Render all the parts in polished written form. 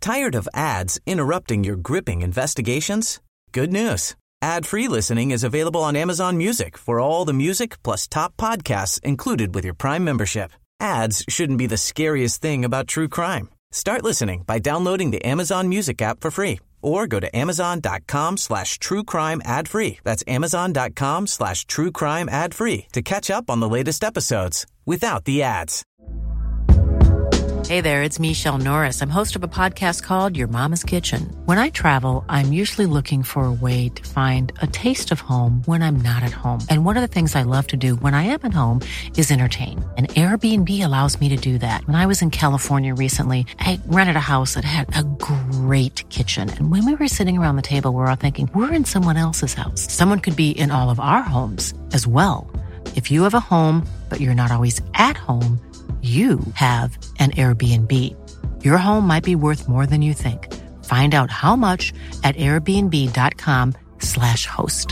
Tired of ads interrupting your gripping investigations? Good news. Ad-free listening is available on Amazon Music for all the music plus top podcasts included with your Prime membership. Ads shouldn't be the scariest thing about true crime. Start listening by downloading the Amazon Music app for free or go to amazon.com/truecrime ad-free. That's amazon.com/truecrime ad-free to catch up on the latest episodes without the ads. Hey there, it's Michelle Norris. I'm host of a podcast called Your Mama's Kitchen. When I travel, I'm usually looking for a way to find a taste of home when I'm not at home. And one of the things I love to do when I am at home is entertain. And Airbnb allows me to do that. When I was in California recently, I rented a house that had a great kitchen. And when we were sitting around the table, we were all thinking, we're in someone else's house. Someone could be in all of our homes as well. If you have a home, but you're not always at home, you have an Airbnb. Your home might be worth more than you think. Find out how much at airbnb.com/host.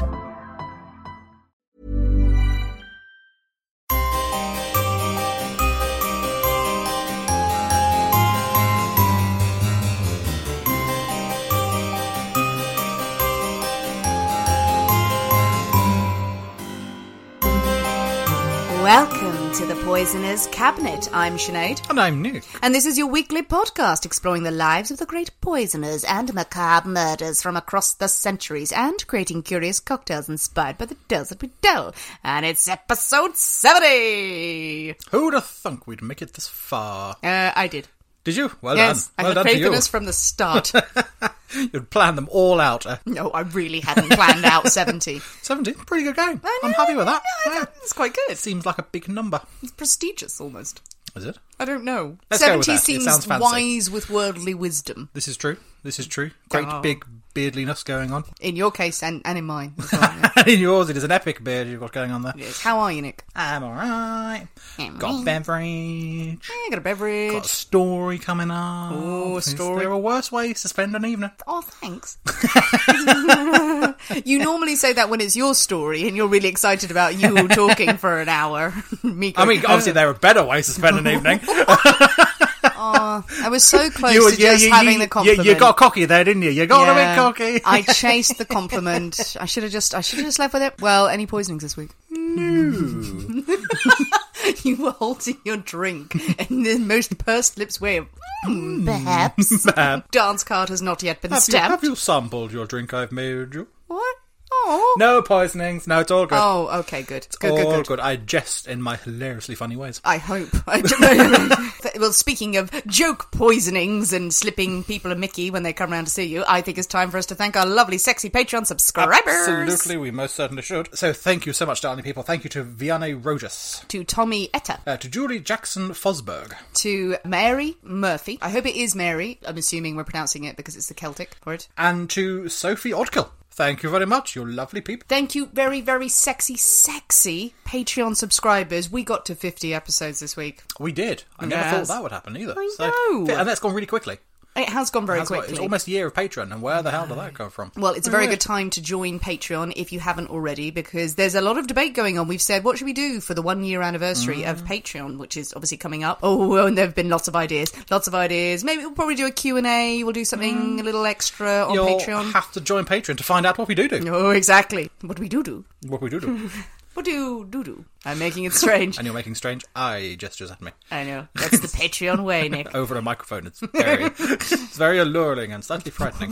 Welcome to the Poisoner's Cabinet. I'm Sinead. And I'm Nick. And this is your weekly podcast exploring the lives of the great poisoners and macabre murders from across the centuries and creating curious cocktails inspired by the tales that we tell. And it's episode 70! Who'd have thunk we'd make it this far? I did. Did you? Well yes, done. I Well had done faith to in you. us from the start. You'd planned them all out. No, I really hadn't planned out 70. 70? Pretty good going. I know, I'm happy with that. Yeah, it's quite good. It seems like a big number. It's prestigious, almost. Is it? I don't know. Let's go with 70 that. It seems sounds fancy. wise with worldly wisdom. This is true. Great big beardliness going on. In your case and in mine as well. Yeah. In yours, it is an epic beard you've got going on there. Yes. How are you, Nick? I'm alright. Got a beverage. I got a beverage. Got a story coming up. Oh, a story. Is there a worse way to spend an evening? Oh, thanks. You normally say that when it's your story and you're really excited about you talking for an hour. Me I mean, obviously there are better ways to spend an evening. Oh, I was so close to just having the compliment. You got cocky there, didn't you? You got a bit cocky. I chased the compliment. I should have just left with it. Well, any poisonings this week? No. You were holding your drink in the most pursed lips way of perhaps. Dance card has not yet been stamped. Have you sampled your drink I've made you? What? Oh. No poisonings. No, it's all good. Oh, okay, good. Good. I jest in my hilariously funny ways. I hope. Well, speaking of joke poisonings and slipping people a Mickey when they come round to see you, I think it's time for us to thank our lovely, sexy Patreon subscribers. Absolutely, we most certainly should. So thank you so much, darling people. Thank you to Vianney Rojas. To Tommy Etta. To Julie Jackson Fosberg. To Mary Murphy. I hope it is Mary. I'm assuming we're pronouncing it because it's the Celtic for it. And to Sophie Odkill. Thank you very much, you lovely people. Thank you, very, very sexy Patreon subscribers. We got to 50 episodes this week. We did. I never thought that would happen either. I know. And that's gone really quickly. It has gone very quickly. It's almost a year of Patreon, and where the hell did that come from? Well, it's a very good time to join Patreon if you haven't already, because there's a lot of debate going on. We've said, what should we do for the 1 year anniversary of Patreon, which is obviously coming up. Oh, and there have been lots of ideas. Maybe we'll probably do a Q&A. We'll do something a little extra on Patreon. You'll have to join Patreon to find out what we do. Oh, exactly. What we do. What we do. What do? I'm making it strange. And you're making strange eye gestures at me. I know. That's the Patreon way, Nick. Over a microphone. It's very alluring and slightly frightening.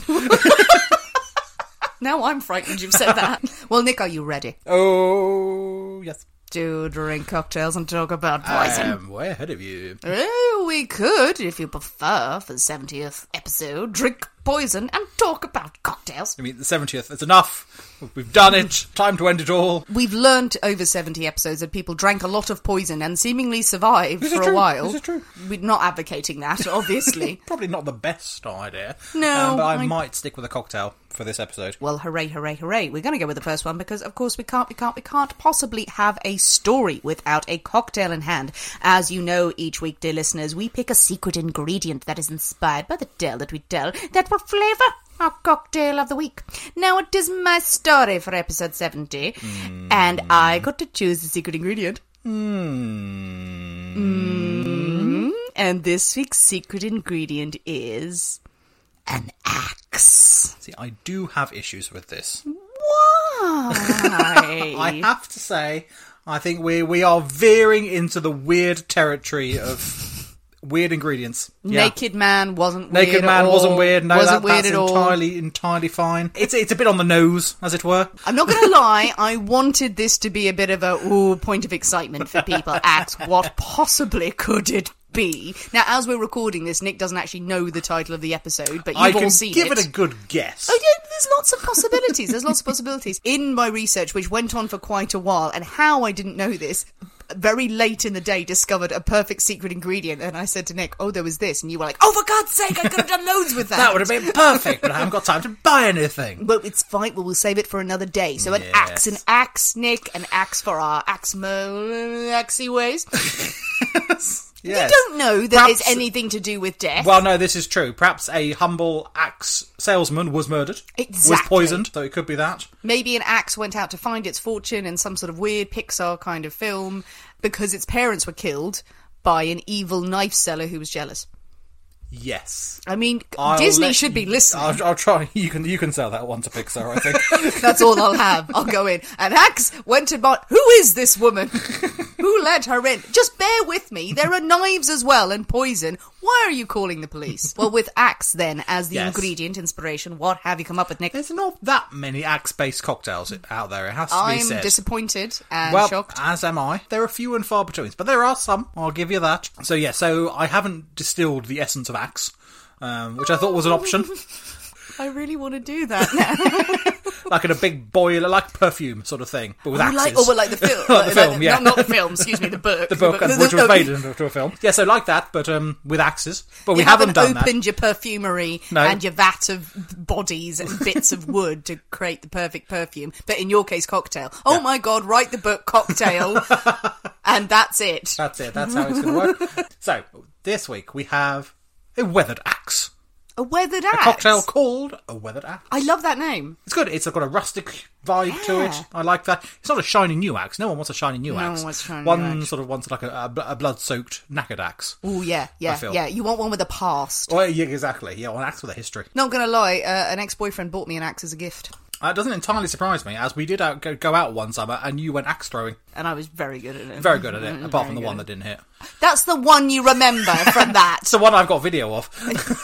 Now I'm frightened you've said that. Well, Nick, are you ready? Oh, yes. To drink cocktails and talk about poison. I'm way ahead of you. Oh, we could, if you prefer, for the 70th episode, drink poison and talk about cocktails. I mean, the 70th, it's enough. We've done it. Time to end it all. We've learned over 70 episodes that people drank a lot of poison and seemingly survived for a while. This is true. We're not advocating that, obviously. Probably not the best idea. No. But I might stick with a cocktail for this episode. Well, hooray, hooray, hooray. We're going to go with the first one because, of course, we can't possibly have a story without a cocktail in hand. As you know, each week, dear listeners, we pick a secret ingredient that is inspired by the tale that we tell that will flavour our cocktail of the week. Now, it is my story for episode 70, and I got to choose the secret ingredient. And this week's secret ingredient is an axe. See, I do have issues with this. Why? I have to say, I think we are veering into the weird territory of weird ingredients. Yeah. Naked Man wasn't weird. Naked Man wasn't weird. No, wasn't weird that's at all. entirely fine. It's a bit on the nose, as it were. I'm not going to lie, I wanted this to be a bit of a point of excitement for people. Axe, what possibly could it be? Now, as we're recording this, Nick doesn't actually know the title of the episode, but you've all seen it. I can give it a good guess. Oh, yeah, there's lots of possibilities. There's lots of possibilities. In my research, which went on for quite a while, and how I didn't know this, very late in the day discovered a perfect secret ingredient, and I said to Nick, there was this, and you were like, for God's sake, I could have done loads with that. That would have been perfect, but I haven't got time to buy anything. But it's fine, we'll save it for another day. So an axe, Nick, an axe for our axey ways. Yes. You don't know that it's anything to do with death. Well, no, this is true. Perhaps a humble axe salesman was murdered. Exactly. Was poisoned, so it could be that. Maybe an axe went out to find its fortune in some sort of weird Pixar kind of film because its parents were killed by an evil knife seller who was jealous. Yes. I mean, Disney should be listening. I'll try. You can sell that one to Pixar, I think. That's all I'll have. I'll go in. An axe went and bought... Who is this woman? Who let her in? Just bear with me. There are knives as well and poison. Why are you calling the police? Well, with axe then as the ingredient inspiration, what have you come up with, Nick? There's not that many axe-based cocktails out there, it has to be said. I'm disappointed and shocked. As am I. There are few and far between, but there are some. I'll give you that. So I haven't distilled the essence of axe, which I thought was an option. I really want to do that now. Like in a big boiler, like perfume sort of thing, but with axes. Like the film. Like the film, yeah. Not the film, excuse me, the book. The book, which was made into a film. Yeah, so like that, but with axes. But we haven't done that. You opened your perfumery and your vat of bodies and bits of wood to create the perfect perfume, but in your case, cocktail. Oh my God, write the book Cocktail, and that's it. That's it, that's how it's going to work. So, this week we have a weathered axe. A weathered axe? A cocktail called a weathered axe. I love that name. It's good. It's got a rustic vibe to it. I like that. It's not a shiny new axe. No one wants a shiny new axe. No one wants a shiny new One axe. sort of wants like a blood-soaked knackered axe. Oh, yeah. You want one with a past. Oh, yeah, exactly. Yeah, an axe with a history. Not going to lie, an ex-boyfriend bought me an axe as a gift. It doesn't entirely surprise me, as we did go out one summer and you went axe throwing. And I was very good at it. Very good at it, apart from the one that didn't hit. That's the one you remember from that. It's the one I've got video of.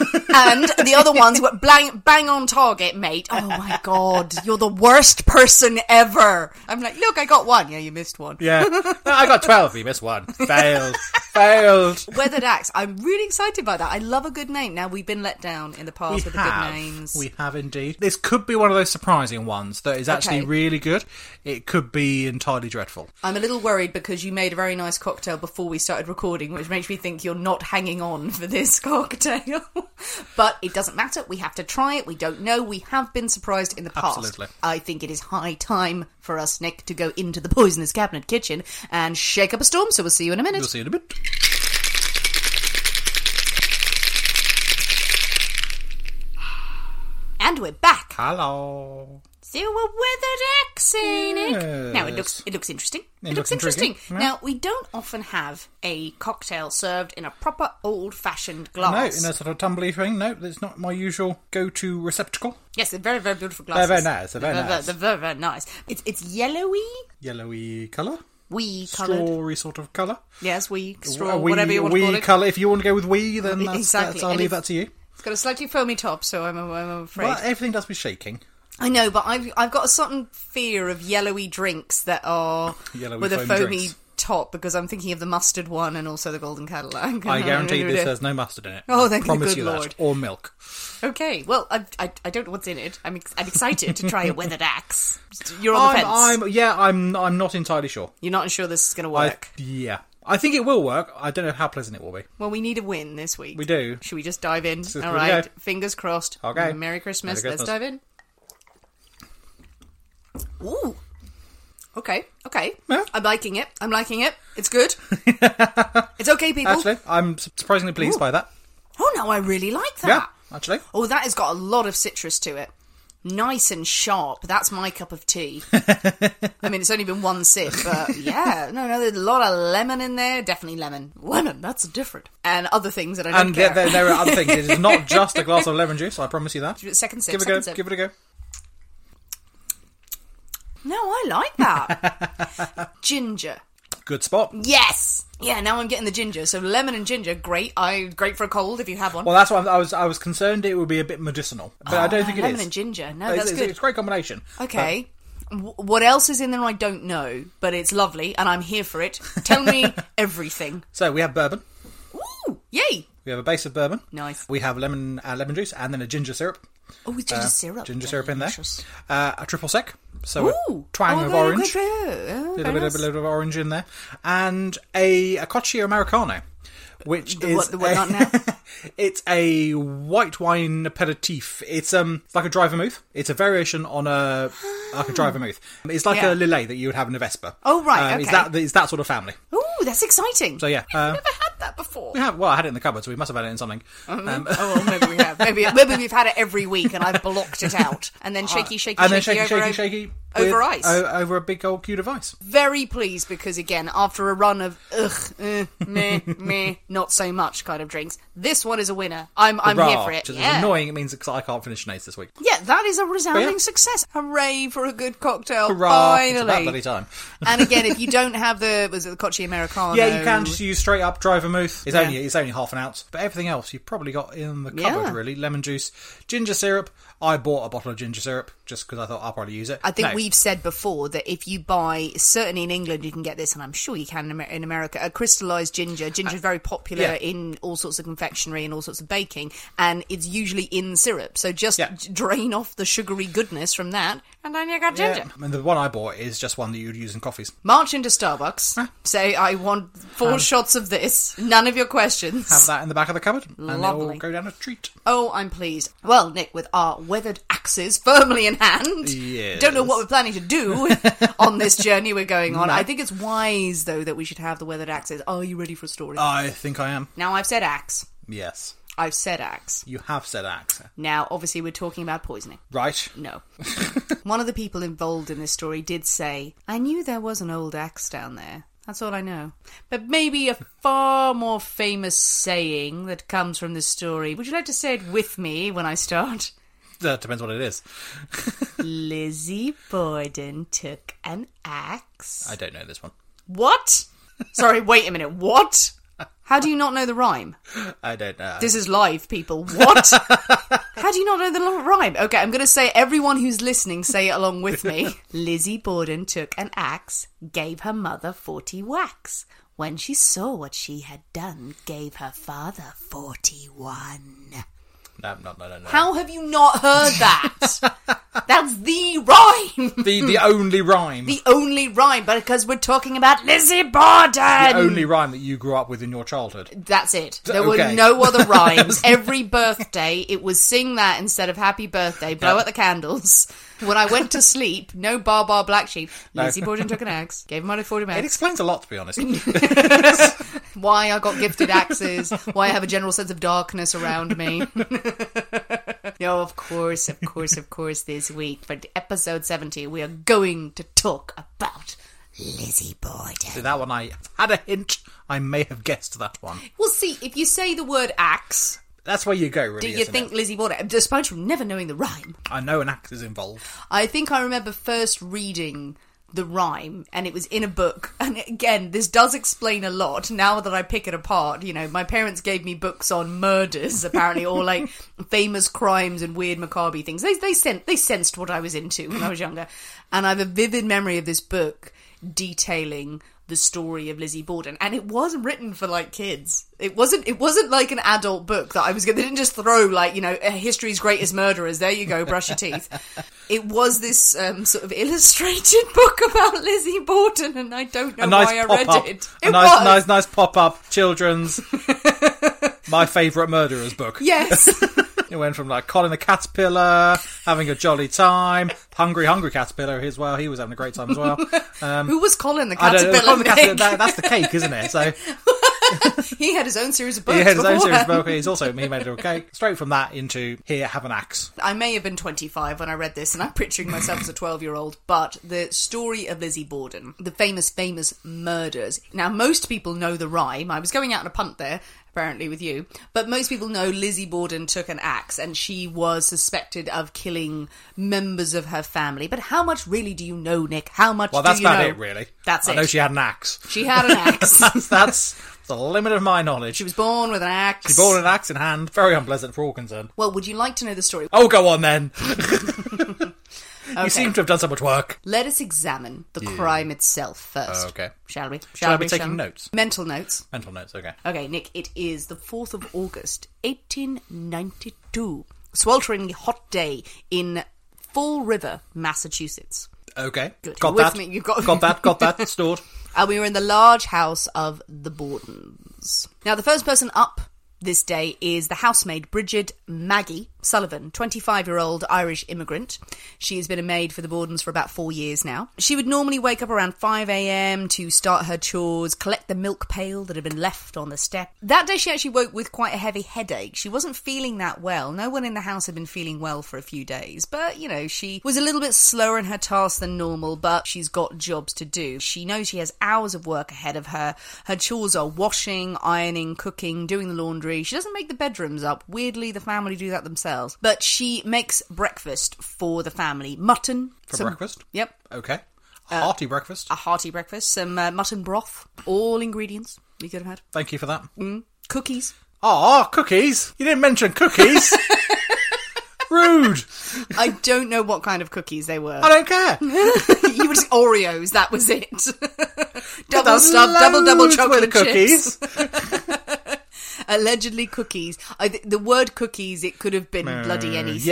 And the other ones were bang on target, mate. Oh my God, you're the worst person ever. I'm like, look, I got one. Yeah, you missed one. Yeah. I got 12, you missed one. Failed. Weathered axe. I'm really excited by that. I love a good name. Now, we've been let down in the past with the good names. We have indeed. This could be one of those surprising ones that is actually really good. It could be entirely dreadful. I'm a little worried because you made a very nice cocktail before we started recording, which makes me think you're not hanging on for this cocktail. But it doesn't matter. We have to try it. We don't know. We have been surprised in the past. Absolutely. I think it is high time for us, Nick, to go into the Poisonous Cabinet kitchen and shake up a storm. So we'll see you in a minute. We'll see you in a bit. And we're back. Hello. So a weathered axe, Nick. Now it looks interesting. It looks interesting. Yeah. Now we don't often have a cocktail served in a proper old-fashioned glass. No, in a sort of tumbly thing. No, it's not my usual go-to receptacle. Yes, they're very, very beautiful glasses. They're very nice. They're very, very nice. It's yellowy. Yellowy colour. Wee coloured. Strawy sort of colour. Yes, straw, whatever you want to call it. Colour. If you want to go with wee, then exactly. I'll leave that to you. It's got a slightly foamy top, so I'm afraid. Well, everything does be shaking. I know, but I've got a certain fear of yellowy drinks that are with a foamy top, because I'm thinking of the mustard one and also the Golden Cadillac. I guarantee this has no mustard in it. Oh, thank you, good Lord. That. Or milk. Okay, well, I don't know what's in it. I'm excited to try a weathered axe. You're on the fence. I'm not entirely sure. You're not sure this is going to work? I think it will work. I don't know how pleasant it will be. Well, we need a win this week. We do. Should we just dive in? All right, fingers crossed. Okay. Merry Christmas. Let's dive in. Ooh. Okay. Yeah. I'm liking it. It's good. It's okay, people. Actually, I'm surprisingly pleased by that. Oh, no, I really like that. Yeah, actually. Oh, that has got a lot of citrus to it. nice and sharp. That's my cup of tea. I mean, it's only been one sip, but yeah. No, there's a lot of lemon in there. Definitely lemon. Lemon, that's different. And other things that I don't care. And there are other things. It is not just a glass of lemon juice, I promise you that. Second sip, Give it a go. No, I like that. Ginger. Good spot. Yes! Yeah, now I'm getting the ginger. So lemon and ginger, great. Great for a cold if you have one. Well, that's why I was concerned it would be a bit medicinal. But I don't think it is. Lemon and ginger. No, that's good. It's a great combination. Okay. What else is in there I don't know, but it's lovely and I'm here for it. Tell me everything. So we have bourbon. Ooh, yay! We have a base of bourbon. Nice. We have lemon juice and then a ginger syrup. Oh, with ginger syrup. Ginger syrup in there. A triple sec. So a twang of very orange. good. A little bit of orange in there. And a Coccio Americano, which is... The what not now? It's a white wine aperitif. It's like a dry vermouth. It's a variation on a dry vermouth. It's like a Lillet that you would have in a Vespa. Oh, right, okay. It's that sort of family. Ooh, that's exciting. So, yeah. I've never had that before. I had it in the cupboard, so we must have had it in something. Well, maybe we have. Maybe we've had it every week and I've blocked it out. And then shaky over ice. Over a big old cube of ice. Very pleased because, again, after a run of meh, not so much kind of drinks, this one is a winner. I'm here for it. Which is annoying. It means I can't finish Nate's this week. Yeah, that is a resounding success. Hooray for a good cocktail. Hurrah. Finally. It's about bloody time. And again, if you don't have the Coccio Americano... Yeah, you can just use straight up dry vermouth. It's only half an ounce. But everything else you've probably got in the cupboard, really. Lemon juice, ginger syrup. I bought a bottle of ginger syrup just because I thought I'll probably use it. I think we've said before that if you buy, certainly in England you can get this, and I'm sure you can in America, a crystallised ginger. Ginger is very popular in all sorts of confectionery and all sorts of baking, and it's usually in syrup. So just drain off the sugary goodness from that, and then you got ginger. And the one I bought is just one that you would use in coffees. March into Starbucks, say, I want 4 shots of this, none of your questions. Have that in the back of the cupboard, and Lovely. it'll go down a treat. Oh, I'm pleased. Well, Nick, with our weathered axes firmly in hand, don't know what we're planning to do on this journey we're going on. No. I think it's wise, though, that we should have the weathered axes. Are you ready for a story? I think I am. Now, I've said axe. Yes. I've said axe. You have said axe. Now, obviously, we're talking about poisoning. Right. No. One of the people involved in this story did say, I knew there was an old axe down there. That's all I know. But maybe a far more famous saying that comes from this story. Would you like to say it with me when I start? That depends what it is. Lizzie Borden took an axe. I don't know this one. What? Sorry, wait a minute. What? How do you not know the rhyme? I don't know. This is live, people. What? How do you not know the rhyme? Okay, I'm going to say, everyone who's listening, say it along with me. Lizzie Borden took an axe, gave her mother 40 whacks. When she saw what she had done, gave her father 41. No. How have you not heard that? That's the rhyme. The only rhyme. The only rhyme, but because we're talking about Lizzie Borden. The only rhyme that you grew up with in your childhood. That's it. There were no other rhymes. Every birthday, it was sing that instead of happy birthday, blow out the candles. When I went to sleep, no bar black sheep. Lizzie Borden took an axe, gave him money 40 minutes. It explains a lot, to be honest. Why I got gifted axes, why I have a general sense of darkness around me. No, of course, this week, for episode 70, we are going to talk about Lizzie Borden. See, that one, I had a hint. I may have guessed that one. Well, see, if you say the word axe... That's where you go, really. Do you think Lizzie Borden, despite you never knowing the rhyme? I know an axe is involved. I think I remember first reading the rhyme, and it was in a book. And again, this does explain a lot. Now that I pick it apart, you know, my parents gave me books on murders, apparently, or like famous crimes and weird macabre things. They sensed what I was into when I was younger, and I have a vivid memory of this book detailing the story of Lizzie Borden, and it wasn't written for like kids. It wasn't like an adult book that I was going. They didn't just throw like, you know, history's greatest murderers. There you go, brush your teeth. It was this sort of illustrated book about Lizzie Borden, and I don't know why I read it. Nice pop up children's My Favourite Murderers book. Yes. It went from like Colin the Caterpillar, having a jolly time, Hungry Caterpillar as well. He was having a great time as well. Who was Colin the Caterpillar? That's the cake, isn't it? So He had his own series of books. He had his own series of beforehand. books. He's also he made a little cake. Straight from that into here, have an axe. I may have been 25 when I read this, and I'm picturing myself as a 12-year-old, but the story of Lizzie Borden, the famous murders. Now, most people know the rhyme. I was going out on a punt there, apparently with you, but most people know Lizzie Borden took an axe, and she was suspected of killing members of her family. But how much really do you know, Nick? How much do you know? Well, that's about it, really. That's it. I know she had an axe. She had an axe. That's the limit of my knowledge. She was born with an axe. She was born with an axe in hand. Very unpleasant for all concerned. Well, would you like to know the story? Oh, go on then. Okay. You seem to have done so much work. Let us examine the crime itself first. Okay. Shall we? Shall I be taking notes? Mental notes. Mental notes, okay. Okay, Nick, it is the 4th of August, 1892. Swelteringly hot day in Fall River, Massachusetts. Okay. Good. Got You're that. with me. You've got that stored. And we were in the large house of the Bordens. Now, the first person up this day is the housemaid Bridget Maggie Sullivan, 25-year-old Irish immigrant. She has been a maid for the Bordens for about 4 years now. She would normally wake up around 5 a.m. to start her chores, collect the milk pail that had been left on the step. That day she actually woke with quite a heavy headache. She wasn't feeling that well. No one in the house had been feeling well for a few days. But, you know, she was a little bit slower in her tasks than normal, but she's got jobs to do. She knows she has hours of work ahead of her. Her chores are washing, ironing, cooking, doing the laundry. She doesn't make the bedrooms up. Weirdly, the family do that themselves. But she makes breakfast for the family. Mutton. For breakfast? Yep. Okay. A hearty breakfast. A hearty breakfast. Some mutton broth. All ingredients we could have had. Thank you for that. Cookies. Oh, cookies? You didn't mention cookies. Rude. I don't know what kind of cookies they were. I don't care. You were just Oreos, that was it. Double stuffed, double chocolate cookies. Allegedly cookies. The word cookies, it could have been bloody anything.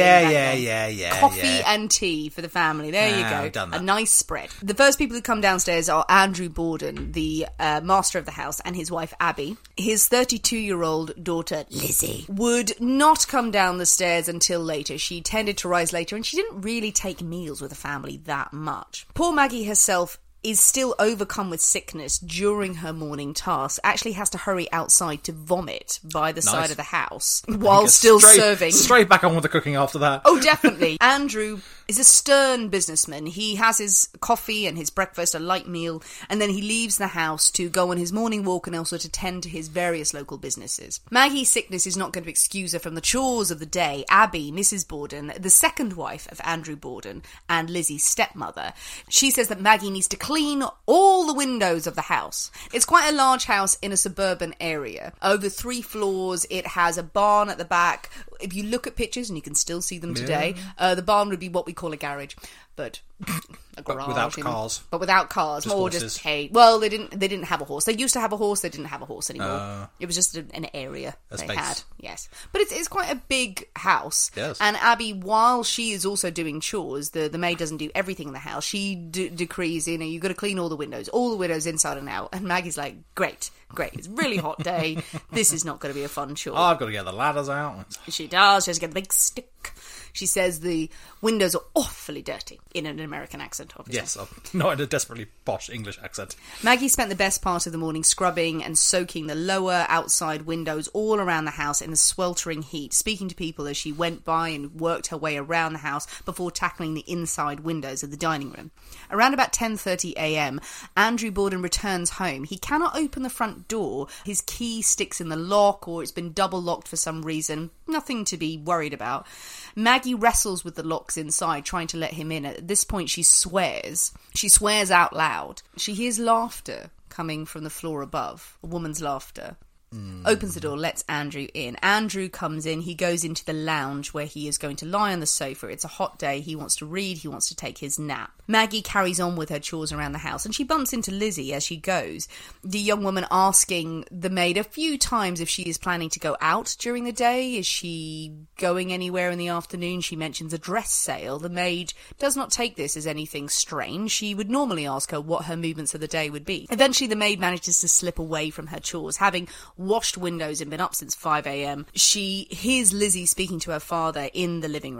Yeah. Coffee and tea for the family. There you go. Done that. A nice spread. The first people who come downstairs are Andrew Borden, the master of the house, and his wife Abby. His 32-year-old daughter Lizzie would not come down the stairs until later. She tended to rise later, and she didn't really take meals with the family that much. Poor Maggie herself is still overcome with sickness during her morning task, actually has to hurry outside to vomit by the side of the house while still serving. Straight back on with the cooking after that. Oh, definitely. Andrew is a stern businessman. He has his coffee and his breakfast, a light meal, and then he leaves the house to go on his morning walk and also to tend to his various local businesses. Maggie's sickness is not going to excuse her from the chores of the day. Abby, Mrs. Borden, the second wife of Andrew Borden and Lizzie's stepmother, she says that Maggie needs to clean all the windows of the house. It's quite a large house in a suburban area. Over 3 floors, it has a barn at the back. If you look at pictures, and you can still see them today, the barn would be what we call a garage, but a garage. But without cars. But without cars. Just or horses. just hay. Well, they didn't have a horse. They used to have a horse, they didn't have a horse anymore. It was just an area they space. had. Yes. But it's quite a big house. Yes. And Abby, while she is also doing chores, the maid doesn't do everything in the house. She decrees, you've got to clean all the windows inside and out. And Maggie's like, great. It's a really hot day. This is not going to be a fun chore. I've got to get the ladders out. She does. She has to get the big stick. She says the windows are awfully dirty, in an American accent, obviously. Yes, not in a desperately posh English accent. Maggie spent the best part of the morning scrubbing and soaking the lower outside windows all around the house in the sweltering heat, speaking to people as she went by and worked her way around the house before tackling the inside windows of the dining room. Around about 10:30 a.m, Andrew Borden returns home. He cannot open the front door. His key sticks in the lock, or it's been double locked for some reason. Nothing to be worried about. Maggie wrestles with the locks inside, trying to let him in. At this point, she swears. She swears out loud. She hears laughter coming from the floor above, a woman's laughter. Opens the door, lets Andrew in. Andrew comes in. He goes into the lounge where he is going to lie on the sofa. It's a hot day. He wants to read. He wants to take his nap. Maggie carries on with her chores around the house, and she bumps into Lizzie as she goes. The young woman asking the maid a few times if she is planning to go out during the day. Is she going anywhere in the afternoon? She mentions a dress sale. The maid does not take this as anything strange. She would normally ask her what her movements of the day would be. Eventually, the maid manages to slip away from her chores, having washed windows and been up since 5 a.m. She hears Lizzie speaking to her father in the living room.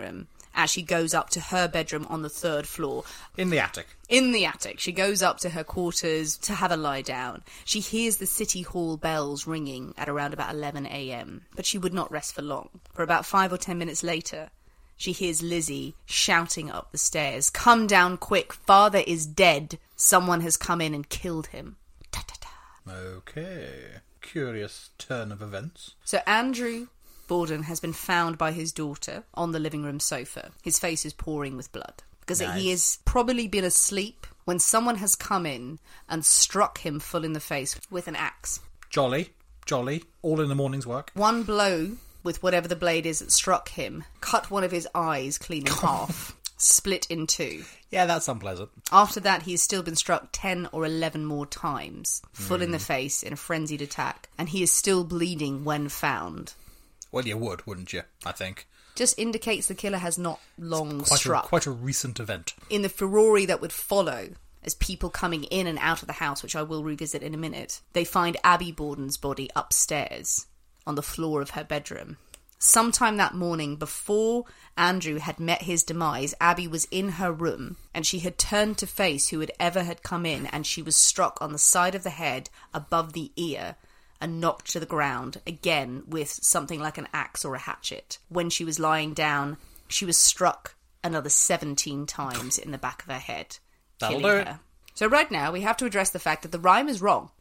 as she goes up to her bedroom on the 3rd floor. In the attic. In the attic. She goes up to her quarters to have a lie down. She hears the city hall bells ringing at around about 11 a.m, but she would not rest for long. For about 5 or 10 minutes later, she hears Lizzie shouting up the stairs, "Come down quick, father is dead. Someone has come in and killed him." Ta-ta-ta. Okay. Curious turn of events. So Andrew Borden has been found by his daughter on the living room sofa. His face is pouring with blood. Because he has probably been asleep when someone has come in and struck him full in the face with an axe. Jolly. All in the morning's work. One blow with whatever the blade is that struck him cut one of his eyes clean in half, split in two. Yeah, that's unpleasant. After that, he's still been struck 10 or 11 more times, full in the face in a frenzied attack, and he is still bleeding when found. Well, you would, wouldn't you, I think? Just indicates the killer has not long struck. Quite a recent event. In the furore that would follow, as people coming in and out of the house, which I will revisit in a minute, they find Abby Borden's body upstairs on the floor of her bedroom. Sometime that morning, before Andrew had met his demise, Abby was in her room, and she had turned to face whoever had come in, and she was struck on the side of the head above the ear and knocked to the ground, again with something like an axe or a hatchet. When she was lying down, she was struck another 17 times in the back of her head, That'll killing do it. her. So right now, we have to address the fact that the rhyme is wrong.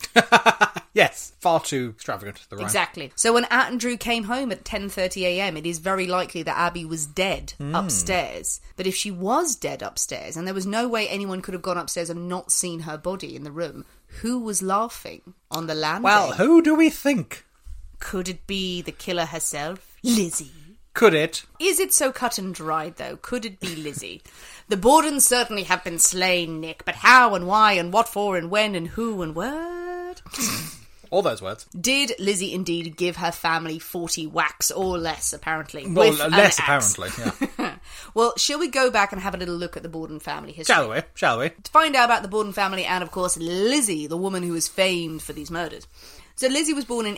Yes, far too extravagant, the rhyme. Exactly. So when Andrew came home at 10:30 a.m, it is very likely that Abby was dead upstairs. But if she was dead upstairs, and there was no way anyone could have gone upstairs and not seen her body in the room, who was laughing on the landing? Well, who do we think? Could it be the killer herself? Lizzie. Could it? Is it so cut and dried, though? Could it be Lizzie? The Bordens certainly have been slain, Nick, but how and why and what for and when and who and what? All those words. Did Lizzie indeed give her family 40 whacks or less, apparently? Well, with an less axe? apparently, yeah. Well, shall we go back and have a little look at the Borden family history? Shall we? To find out about the Borden family and, of course, Lizzie, the woman who is famed for these murders. So Lizzie was born in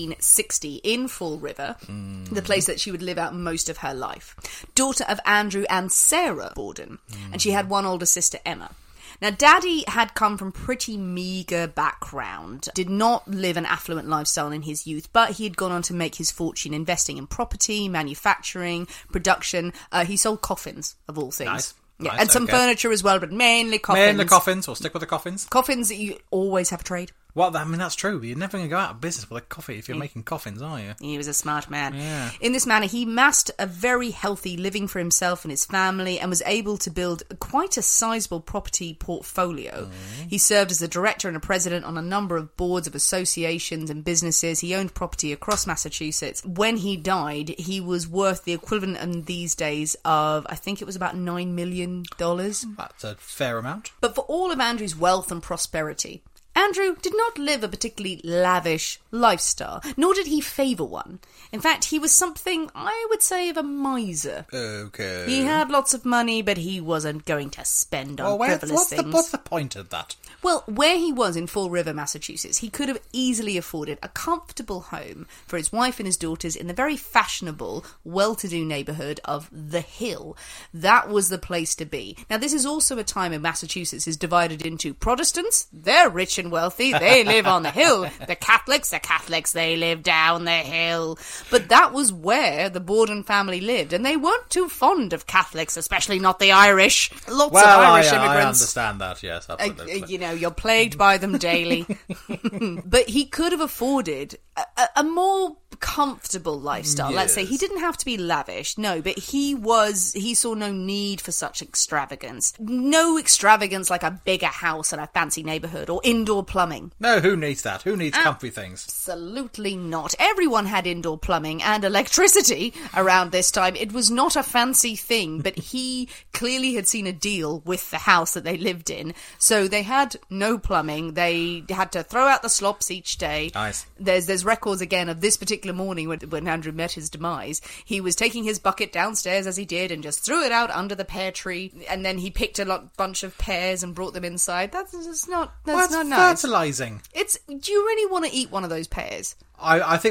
1860 in Fall River, the place that she would live out most of her life. Daughter of Andrew and Sarah Borden, and she had one older sister, Emma. Now, Daddy had come from pretty meagre background, did not live an affluent lifestyle in his youth, but he had gone on to make his fortune investing in property, manufacturing, production. He sold coffins, of all things. Nice. Yeah, Nice, and some okay. furniture as well, but mainly coffins. Mainly coffins. We'll stick with the coffins. Coffins that you always have a trade. Well, I mean, that's true. You're never going to go out of business with a coffee if you're making coffins, are you? He was a smart man. Yeah. In this manner, he amassed a very healthy living for himself and his family and was able to build quite a sizable property portfolio. He served as a director and a president on a number of boards of associations and businesses. He owned property across Massachusetts. When he died, he was worth the equivalent in these days of, I think it was about $9 million. That's a fair amount. But for all of Andrew's wealth and prosperity, Andrew did not live a particularly lavish lifestyle, nor did he favour one. In fact, he was something, I would say, of a miser. Okay. He had lots of money, but he wasn't going to spend on frivolous things. What's the point of that? Well, where he was in Fall River, Massachusetts, he could have easily afforded a comfortable home for his wife and his daughters in the very fashionable, well-to-do neighbourhood of The Hill. That was the place to be. Now, this is also a time when Massachusetts is divided into Protestants, they're rich and wealthy, they live on the hill. The Catholics, they live down the hill. But that was where the Borden family lived, and they weren't too fond of Catholics, especially not the Irish. Lots of Irish immigrants. I understand that, yes, absolutely. You know, you're plagued by them daily. But he could have afforded a more comfortable lifestyle. Yes. Let's say he didn't have to be lavish, no, but he saw no need for such extravagance. No extravagance like a bigger house and a fancy neighbourhood or indoor plumbing. No, who needs that? Who needs comfy things? Absolutely not. Everyone had indoor plumbing and electricity around this time. It was not a fancy thing, but he clearly had seen a deal with the house that they lived in. So they had no plumbing. They had to throw out the slops each day. Nice. There's records again of this particular morning when Andrew met his demise. He was taking his bucket downstairs as he did and just threw it out under the pear tree, and then he picked a bunch of pears and brought them inside. That's not nice. Fertilising. Do you really want to eat one of those pears? I think we've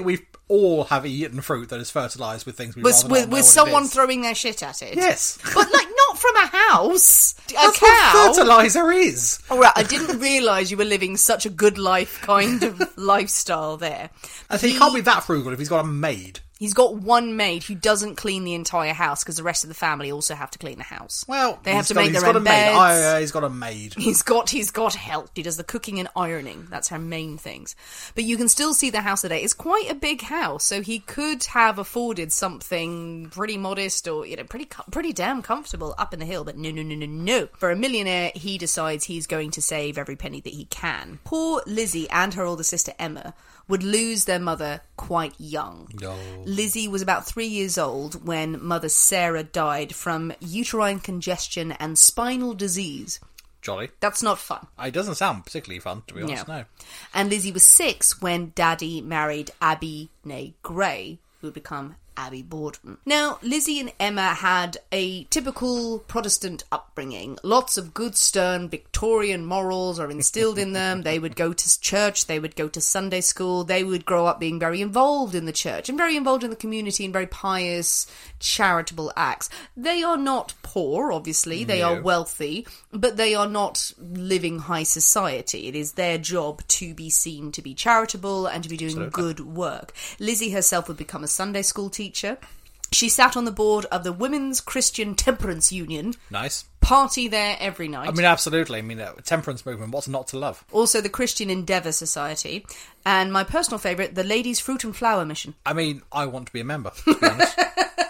all have eaten fruit that is fertilised with things we rather not know with what someone it is. throwing their shit at it. Yes. But, like, not from a house. That's what fertiliser is. All right, I didn't realise you were living such a good life kind of lifestyle there. And so he can't be that frugal if he's got a maid. He's got one maid who doesn't clean the entire house because the rest of the family also have to clean the house. Well, they have to make their own beds. He's got a maid. He's got help. He does the cooking and ironing. That's her main things. But you can still see the house today. It's quite a big house, so he could have afforded something pretty modest or pretty damn comfortable up in the hill. But no. For a millionaire, he decides he's going to save every penny that he can. Poor Lizzie and her older sister Emma would lose their mother quite young. No. Lizzie was about 3 years old when mother Sarah died from uterine congestion and spinal disease. Jolly. That's not fun. It doesn't sound particularly fun, to be honest, no. And Lizzie was 6 when Daddy married Abby née Gray, who would become Abby Borden. Now, Lizzie and Emma had a typical Protestant upbringing. Lots of good, stern Victorian morals are instilled in them. They would go to church, they would go to Sunday school, they would grow up being very involved in the church and very involved in the community in very pious, charitable acts. They are not poor, obviously, they are wealthy, but they are not living high society. It is their job to be seen to be charitable and to be doing good work. Lizzie herself would become a Sunday school teacher. She sat on the board of the Women's Christian Temperance Union. Nice. Party there every night. I mean, absolutely. Temperance movement, what's not to love? Also the Christian Endeavour Society. And my personal favourite, the Ladies' Fruit and Flower Mission. I mean, I want to be a member, to be honest.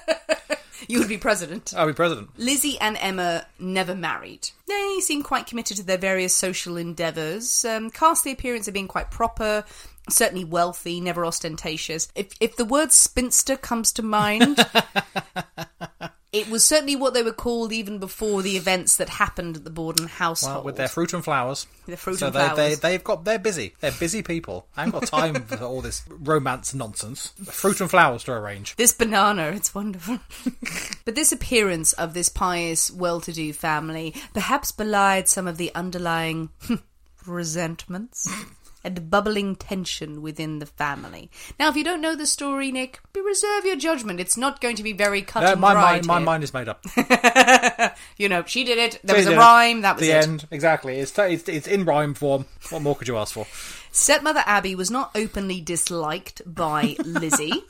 You would be president. I'll be president. Lizzie and Emma never married. They seem quite committed to their various social endeavours, cast the appearance of being quite proper, certainly wealthy, never ostentatious. If the word spinster comes to mind, it was certainly what they were called even before the events that happened at the Borden household. Well, with their fruit and flowers. Flowers. They're busy. They're busy people. I haven't got time for all this romance nonsense. Fruit and flowers to arrange. This banana, it's wonderful. But this appearance of this pious, well-to-do family perhaps belied some of the underlying resentments and bubbling tension within the family. Now, if you don't know the story, Nick, reserve your judgment. It's not going to be very cut and dried. My mind is made up. She did it. There was a rhyme. That was the it. end. Exactly. It's in rhyme form. What more could you ask for? Stepmother Abby was not openly disliked by Lizzie.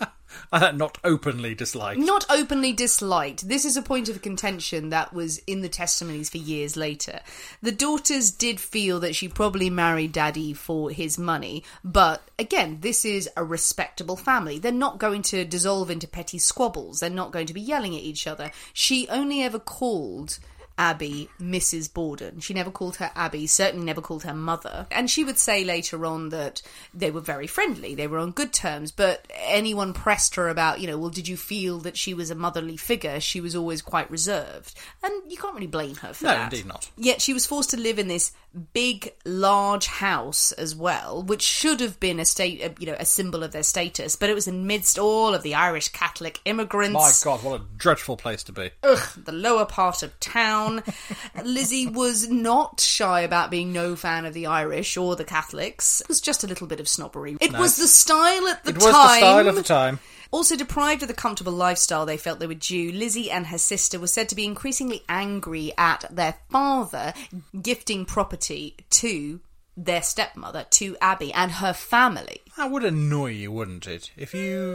Not openly disliked. Not openly disliked. This is a point of contention that was in the testimonies for years later. The daughters did feel that she probably married Daddy for his money, but again, this is a respectable family. They're not going to dissolve into petty squabbles. They're not going to be yelling at each other. She only ever called Abby Mrs. Borden. She never called her Abby, certainly never called her mother. And she would say later on that they were very friendly, they were on good terms, but anyone pressed her about, well, did you feel that she was a motherly figure? She was always quite reserved. And you can't really blame her for that. No, indeed not. Yet she was forced to live in this big, large house as well, which should have been a symbol of their status, but it was amidst all of the Irish Catholic immigrants. My God, what a dreadful place to be. The lower part of town. Lizzie was not shy about being no fan of the Irish or the Catholics. It was just a little bit of snobbery. It was the style at the time. It was the style of the time. Also deprived of the comfortable lifestyle they felt they were due, Lizzie and her sister were said to be increasingly angry at their father gifting property to their stepmother, to Abby and her family. That would annoy you, wouldn't it? If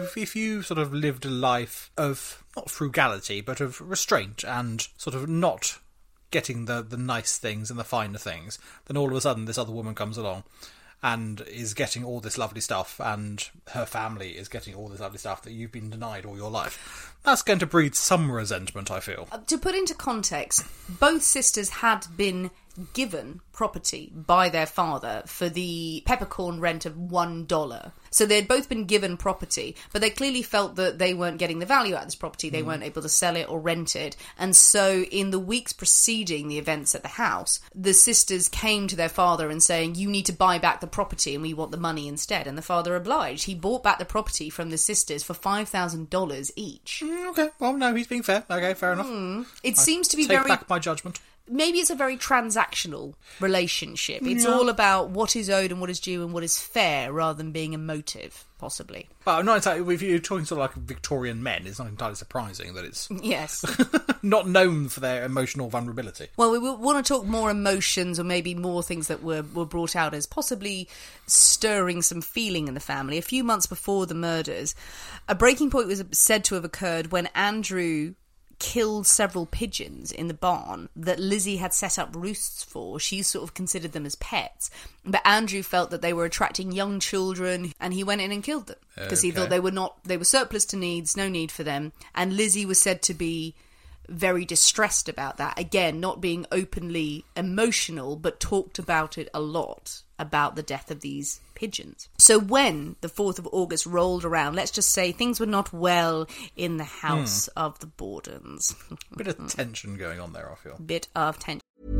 you sort of lived a life of, not frugality, but of restraint and sort of not getting the nice things and the finer things, then all of a sudden this other woman comes along and is getting all this lovely stuff, and her family is getting all this lovely stuff that you've been denied all your life. That's going to breed some resentment, I feel. To put into context, both sisters had been given property by their father for the peppercorn rent of $1. So they'd both been given property, but they clearly felt that they weren't getting the value out of this property. They weren't able to sell it or rent it. And so in the weeks preceding the events at the house, the sisters came to their father and saying, you need to buy back the property and we want the money instead. And the father obliged. He bought back the property from the sisters for $5,000 each. Okay, well, no, he's being fair. Okay, fair enough. It seems to be Take back my judgment. maybe it's a very transactional relationship. It's all about what is owed and what is due and what is fair rather than being emotive, possibly. But I'm not entirely, if you're talking sort of like Victorian men, it's not entirely surprising that it's Yes. not known for their emotional vulnerability. Well, we want to talk more emotions or maybe more things that were brought out as possibly stirring some feeling in the family. A few months before the murders, a breaking point was said to have occurred when Andrew killed several pigeons in the barn that Lizzie had set up roosts for. She sort of considered them as pets. But Andrew felt that they were attracting young children and he went in and killed them because he thought they were surplus to needs, no need for them. And Lizzie was said to be very distressed about that. Again, not being openly emotional, but talked about it a lot, about the death of these pigeons. So when the 4th of August rolled around, let's just say things were not well in the house of the Bordens. Bit of tension going on there, I feel. Bit of tension.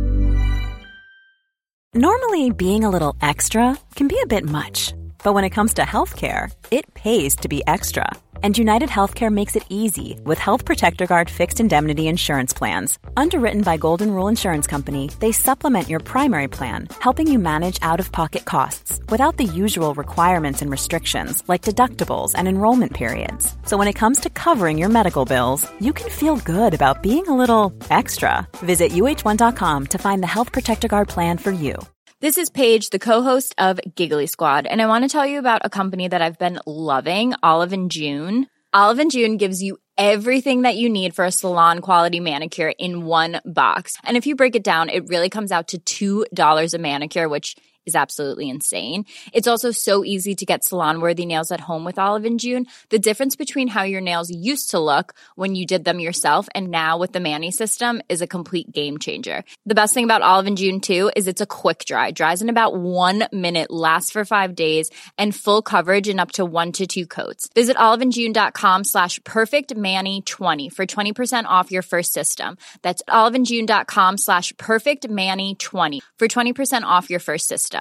Normally, being a little extra can be a bit much. But when it comes to healthcare, it pays to be extra. And United Healthcare makes it easy with Health Protector Guard fixed indemnity insurance plans. Underwritten by Golden Rule Insurance Company, they supplement your primary plan, helping you manage out-of-pocket costs without the usual requirements and restrictions like deductibles and enrollment periods. So when it comes to covering your medical bills, you can feel good about being a little extra. Visit UH1.com to find the Health Protector Guard plan for you. This is Paige, the co-host of Giggly Squad, and I want to tell you about a company that I've been loving, Olive & June. Olive & June gives you everything that you need for a salon-quality manicure in one box. And if you break it down, it really comes out to $2 a manicure, which is absolutely insane. It's also so easy to get salon-worthy nails at home with Olive & June. The difference between how your nails used to look when you did them yourself and now with the Mani system is a complete game changer. The best thing about Olive & June, too, is it's a quick dry. Dries in about 1 minute, lasts for 5 days, and full coverage in up to 1 to 2 coats. Visit oliveandjune.com/perfectmani20 for 20% off your first system. That's oliveandjune.com/perfectmani20 for 20% off your first system.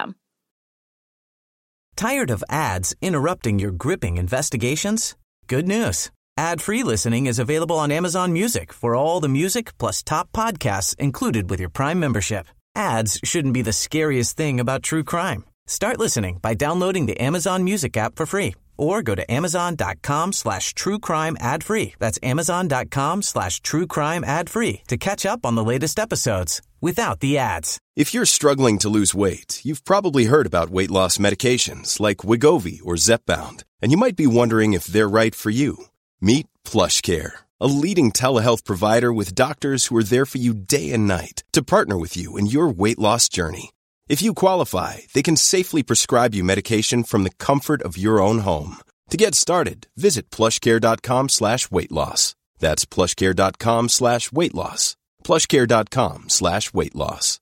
Tired of ads interrupting your gripping investigations? Good news. Ad-free listening is available on Amazon Music for all the music plus top podcasts included with your Prime membership. Ads shouldn't be the scariest thing about true crime. Start listening by downloading the Amazon Music app for free or go to amazon.com/truecrime ad-free. That's amazon.com/truecrime ad-free to catch up on the latest episodes without the ads. If you're struggling to lose weight, you've probably heard about weight loss medications like Wegovy or Zepbound, and you might be wondering if they're right for you. Meet PlushCare, a leading telehealth provider with doctors who are there for you day and night to partner with you in your weight loss journey. If you qualify, they can safely prescribe you medication from the comfort of your own home. To get started, visit plushcare.com/weightloss. That's plushcare.com/weightloss. plushcare.com/weightloss.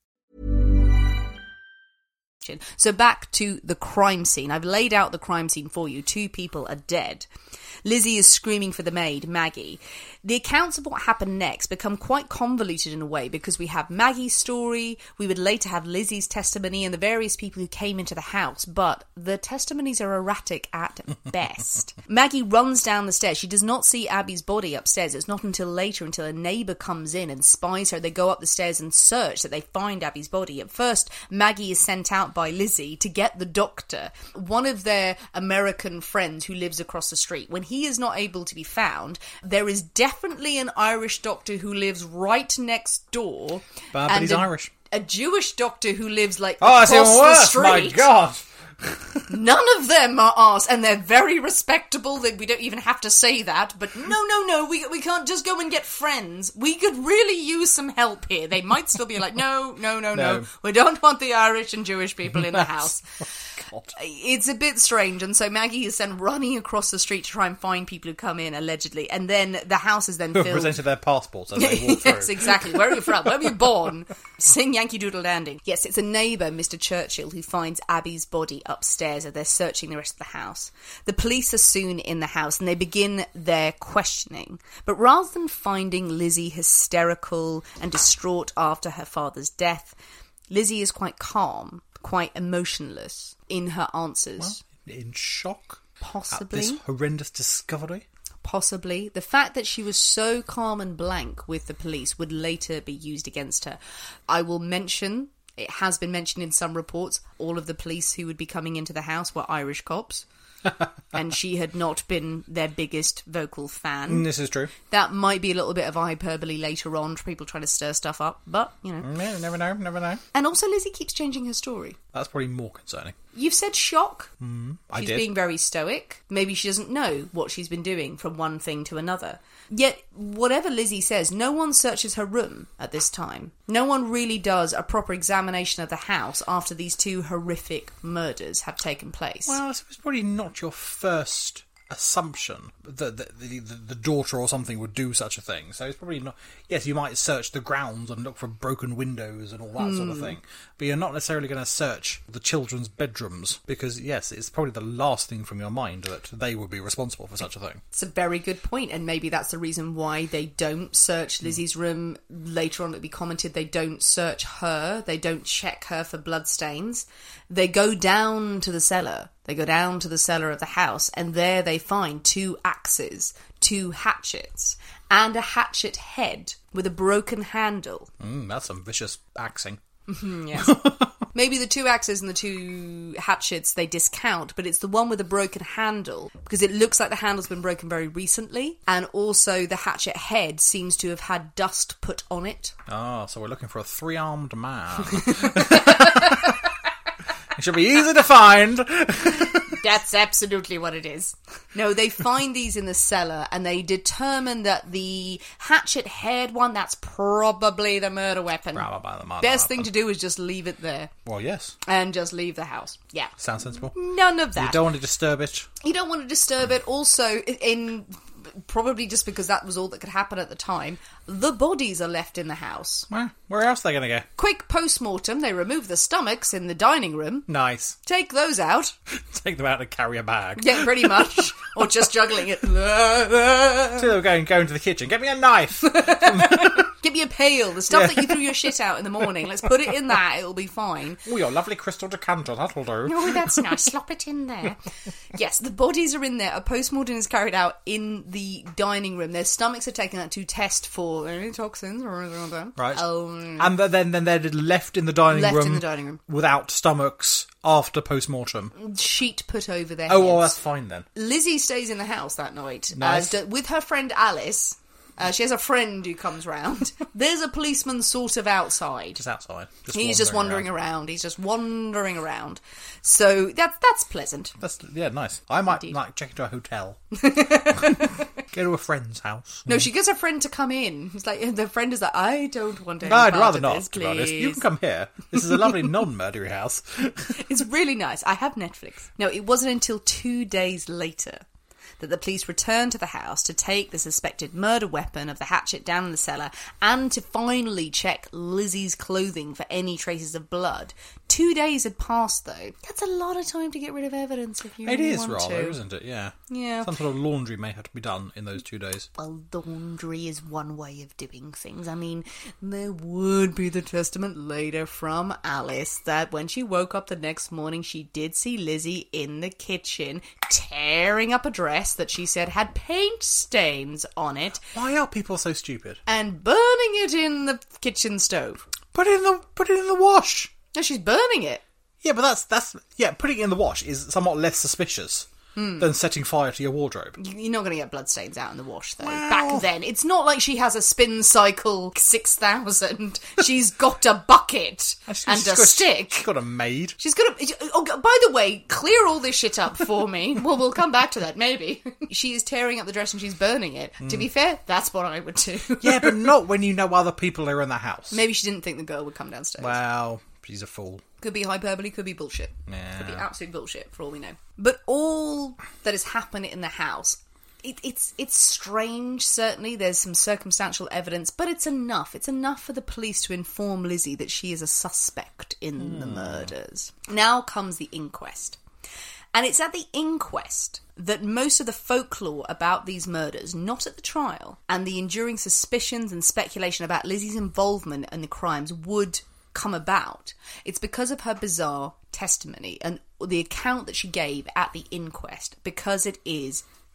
So back to the crime scene. I've laid out the crime scene for you. 2 people are dead. Lizzie is screaming for the maid, Maggie. The accounts of what happened next become quite convoluted in a way because we have Maggie's story, we would later have Lizzie's testimony and the various people who came into the house, but the testimonies are erratic at best. Maggie runs down the stairs. She does not see Abby's body upstairs. It's not until later, until a neighbour comes in and spies her. They go up the stairs and search that they find Abby's body. At first, Maggie is sent out by Lizzie to get the doctor, one of their American friends who lives across the street. When he is not able to be found, there is definitely an Irish doctor who lives right next door. But he's Irish. A Jewish doctor who lives like across the street. My God. None of them are ours, and they're very respectable. We don't even have to say that. But no, we can't just go and get friends. We could really use some help here. They might still be like, no. We don't want the Irish and Jewish people in the house. God. It's a bit strange, and so Maggie is then running across the street to try and find people who come in, allegedly, and then the house is then filled... Who have presented their passports as they walk through. Yes, exactly. Where are you from? Where were you born? Sing Yankee Doodle Dandy. Yes, it's a neighbour, Mr. Churchill, who finds Abby's body upstairs as they're searching the rest of the house. The police are soon in the house, and they begin their questioning. But rather than finding Lizzie hysterical and distraught after her father's death, Lizzie is quite calm, quite emotionless in her answers. Well, in shock? Possibly. At this horrendous discovery? possibly. The fact that she was so calm and blank with the police would later be used against her. I will mention, it has been mentioned in some reports, all of the police who would be coming into the house were Irish cops. And she had not been their biggest vocal fan. This is true. That might be a little bit of hyperbole later on for people trying to stir stuff up, but, you know. Yeah, never know. And also Lizzie keeps changing her story. That's probably more concerning. You've said shock. I She's did. being very stoic. Maybe she doesn't know what she's been doing from one thing to another. Yet, whatever Lizzie says, no one searches her room at this time. No one really does a proper examination of the house after these two horrific murders have taken place. Well, it's probably not your first assumption that the daughter or something would do such a thing. So it's probably not... Yes, you might search the grounds and look for broken windows and all that sort of thing. But you're not necessarily going to search the children's bedrooms because, yes, it's probably the last thing from your mind that they would be responsible for such a thing. It's a very good point, and maybe that's the reason why they don't search Lizzie's room. Later on it'll be commented they don't search her, they don't check her for bloodstains. They go down to the cellar. They go down to the cellar of the house, and there they find 2 axes, 2 hatchets, and a hatchet head with a broken handle. That's some vicious axing. Yes. Maybe the 2 axes and the 2 hatchets they discount, but it's the one with the broken handle, because it looks like the handle's been broken very recently, and also the hatchet head seems to have had dust put on it. Ah, so we're looking for a 3-armed man. It should be easy to find. That's absolutely what it is. No, they find these in the cellar, and they determine that the hatchet head one, that's probably the murder weapon. Best thing to do is just leave it there. Well, yes. And just leave the house. Yeah. Sounds sensible. None of that. You don't want to disturb it. You don't want to disturb it. Also, probably just because that was all that could happen at the time, the bodies are left in the house. Well, where else are they going to go? Quick post-mortem, they remove the stomachs in the dining room. Nice. Take those out. Take them out and carry a bag. Yeah, pretty much. Or just juggling it. So they'll go into the kitchen. Get me a knife. Give me a pail. The stuff that you threw your shit out in the morning. Let's put it in that. It'll be fine. Oh, your lovely crystal decanter. That'll do. Oh, that's nice. Slop it in there. Yes, the bodies are in there. A post-mortem is carried out in the dining room. Their stomachs are taken out to test for any toxins or anything like that. Right. And then they're left in the dining room. Left in the dining room. Without stomachs after post-mortem. Sheet put over their Oh, heads. well, that's fine then. Lizzie stays in the house that night. Nice. With her friend Alice. She has a friend who comes round. There's a policeman sort of outside. Just outside. He's just wandering around. He's just wandering around. So that's pleasant. That's nice. I might check into a hotel. Go to a friend's house. No, she gets her friend to come in. It's like the friend is like, I don't want any I'd part rather of not, this, to be honest. please. You can come here. This is a lovely non-murdery house. It's really nice. I have Netflix. No, it wasn't until 2 days later that the police returned to the house to take the suspected murder weapon of the hatchet down in the cellar and to finally check Lizzie's clothing for any traces of blood. 2 days had passed, though. That's a lot of time to get rid of evidence if you It really is want rather, to. isn't it? Yeah. Yeah. Some sort of laundry may have to be done in those 2 days. Well, laundry is one way of doing things. I mean, there would be the testament later from Alice that when she woke up the next morning, she did see Lizzie in the kitchen tearing up a dress that she said had paint stains on it. Why are people so stupid? And burning it in the kitchen stove. Put it in the wash. No, she's burning it. Yeah, but that's putting it in the wash is somewhat less suspicious than setting fire to your wardrobe. You're not going to get bloodstains out in the wash, though. Well- Back then, it's not like she has a spin cycle 6000. She's got a bucket and a stick. She's got a maid. She's got a... Oh, by the way, clear all this shit up for me. Well, we'll come back to that, maybe. She is tearing up the dress and she's burning it. To be fair, that's what I would do. Yeah, but not when you know other people are in the house. Maybe she didn't think the girl would come downstairs. Well, she's a fool. Could be hyperbole, could be bullshit. Yeah. Could be absolute bullshit, for all we know. But all that has happened in the house, it's strange, certainly. There's some circumstantial evidence, but it's enough. It's enough for the police to inform Lizzie that she is a suspect in the murders. Now comes the inquest. And it's at the inquest that most of the folklore about these murders, not at the trial, and the enduring suspicions and speculation about Lizzie's involvement in the crimes would come about. It's because of her bizarre testimony and the account that she gave at the inquest, because it is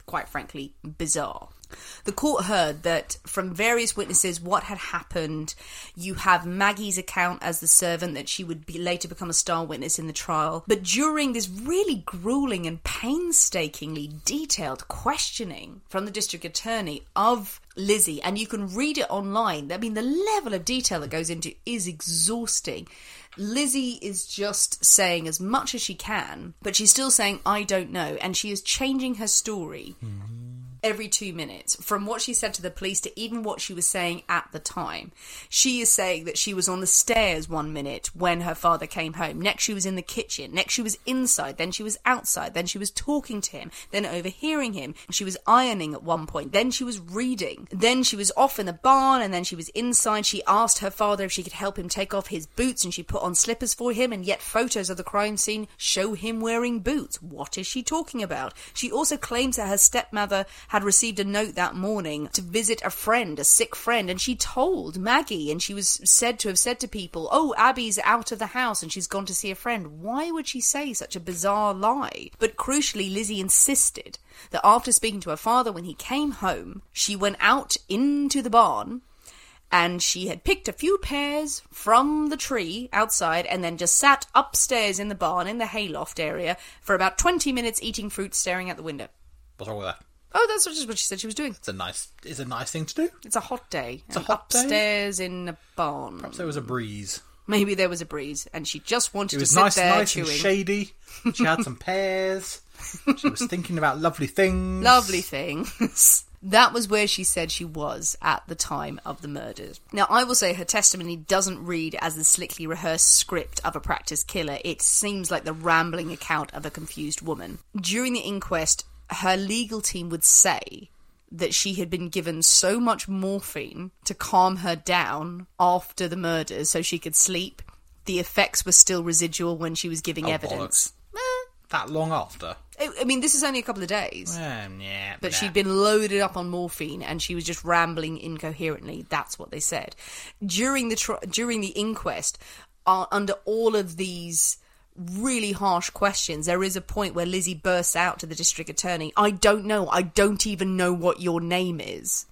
quite frankly, bizarre. The court heard that from various witnesses what had happened. You have Maggie's account as the servant, that she would later become a star witness in the trial. But during this really grueling and painstakingly detailed questioning from the district attorney of Lizzie, and you can read it online, I mean, the level of detail that goes into is exhausting. Lizzie is just saying as much as she can, but she's still saying, I don't know, and she is changing her story every 2 minutes, from what she said to the police to even what she was saying at the time. She is saying that she was on the stairs 1 minute when her father came home. Next she was in the kitchen. Next she was inside. Then she was outside. Then she was talking to him. Then overhearing him. She was ironing at one point. Then she was reading. Then she was off in the barn, and then she was inside. She asked her father if she could help him take off his boots, and she put on slippers for him, and yet photos of the crime scene show him wearing boots. What is she talking about? She also claims that her stepmother had received a note that morning to visit a friend, a sick friend, and she told Maggie, and she was said to have said to people, oh, Abby's out of the house and she's gone to see a friend. Why would she say such a bizarre lie? But crucially, Lizzie insisted that after speaking to her father when he came home, she went out into the barn and she had picked a few pears from the tree outside and then just sat upstairs in the barn in the hayloft area for about 20 minutes eating fruit, staring out the window. What's wrong with that? Oh, that's just what she said she was doing. It's a nice thing to do. It's a hot day. It's a hot day. Upstairs in a barn. Perhaps there was a breeze. Maybe there was a breeze, and she just wanted to sit nice, there nice chewing. And shady. She had some pears. She was thinking about lovely things. Lovely things. That was where she said she was at the time of the murders. Now, I will say her testimony doesn't read as the slickly rehearsed script of a practiced killer. It seems like the rambling account of a confused woman. During the inquest, her legal team would say that she had been given so much morphine to calm her down after the murders so she could sleep. The effects were still residual when she was giving evidence. That long after? I mean, this is only a couple of days. Yeah. But she'd been loaded up on morphine and she was just rambling incoherently. That's what they said. During the inquest, under all of these really harsh questions, there is a point where Lizzie bursts out to the district attorney, I don't know, I don't even know what your name is.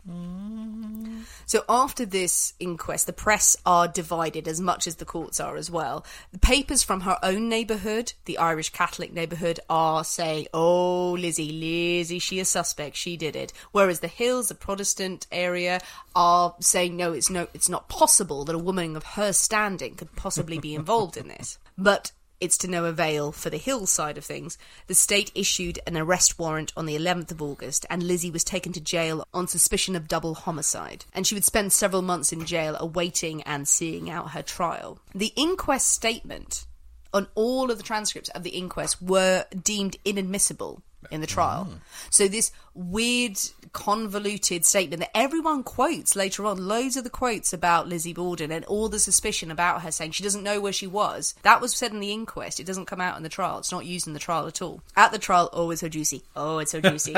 So after this inquest, the press are divided as much as the courts are as well. The papers from her own neighbourhood, the Irish Catholic neighbourhood, are saying, oh, Lizzie, she a suspect, she did it. Whereas the Hills, the Protestant area, are saying, no, it's not possible that a woman of her standing could possibly be involved in this. But it's to no avail for the Hill side of things. The state issued an arrest warrant on the 11th of August, and Lizzie was taken to jail on suspicion of double homicide. And she would spend several months in jail awaiting and seeing out her trial. The inquest statement on all of the transcripts of the inquest were deemed inadmissible in the trial. So this weird, convoluted statement that everyone quotes later on, loads of the quotes about Lizzie Borden and all the suspicion about her saying she doesn't know where she was, that was said in the inquest. It doesn't come out in the trial. It's not used in the trial at all. At the trial, oh, it's so juicy. Oh, it's so juicy.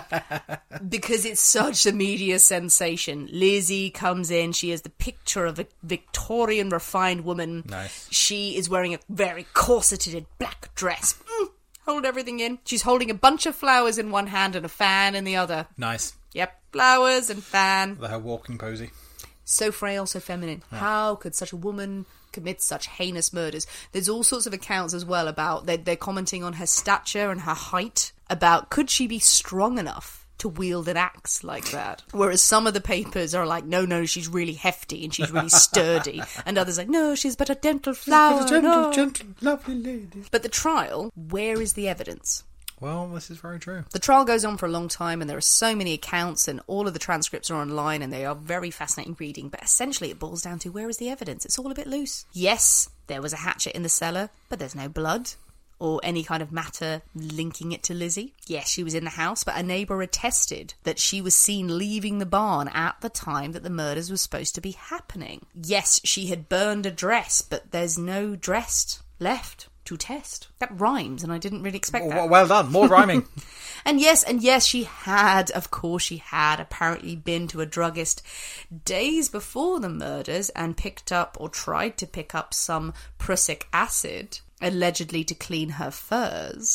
Because it's such a media sensation. Lizzie comes in. She is the picture of a Victorian refined woman. Nice. She is wearing a very corseted black dress. Hold everything in. She's holding a bunch of flowers in one hand and a fan in the other. Nice. Yep, flowers and fan. Her walking posy. So frail, so feminine. Yeah. How could such a woman commit such heinous murders? There's all sorts of accounts as well about, they're commenting on her stature and her height, about could she be strong enough to wield an axe like that? Whereas some of the papers are like, no, she's really hefty and she's really sturdy. And others are like, no, she's but a gentle flower. Gentle, lovely lady. But the trial, where is the evidence? Well, this is very true. The trial goes on for a long time and there are so many accounts and all of the transcripts are online and they are very fascinating reading. But essentially it boils down to, where is the evidence? It's all a bit loose. Yes, there was a hatchet in the cellar, but there's no blood or any kind of matter linking it to Lizzie. Yes, she was in the house, but a neighbour attested that she was seen leaving the barn at the time that the murders were supposed to be happening. Yes, she had burned a dress, but there's no dress left to test. That rhymes, and I didn't really expect that. Well done, more rhyming. And yes, she had apparently been to a druggist days before the murders and picked up or tried to pick up some prussic acid, allegedly to clean her furs.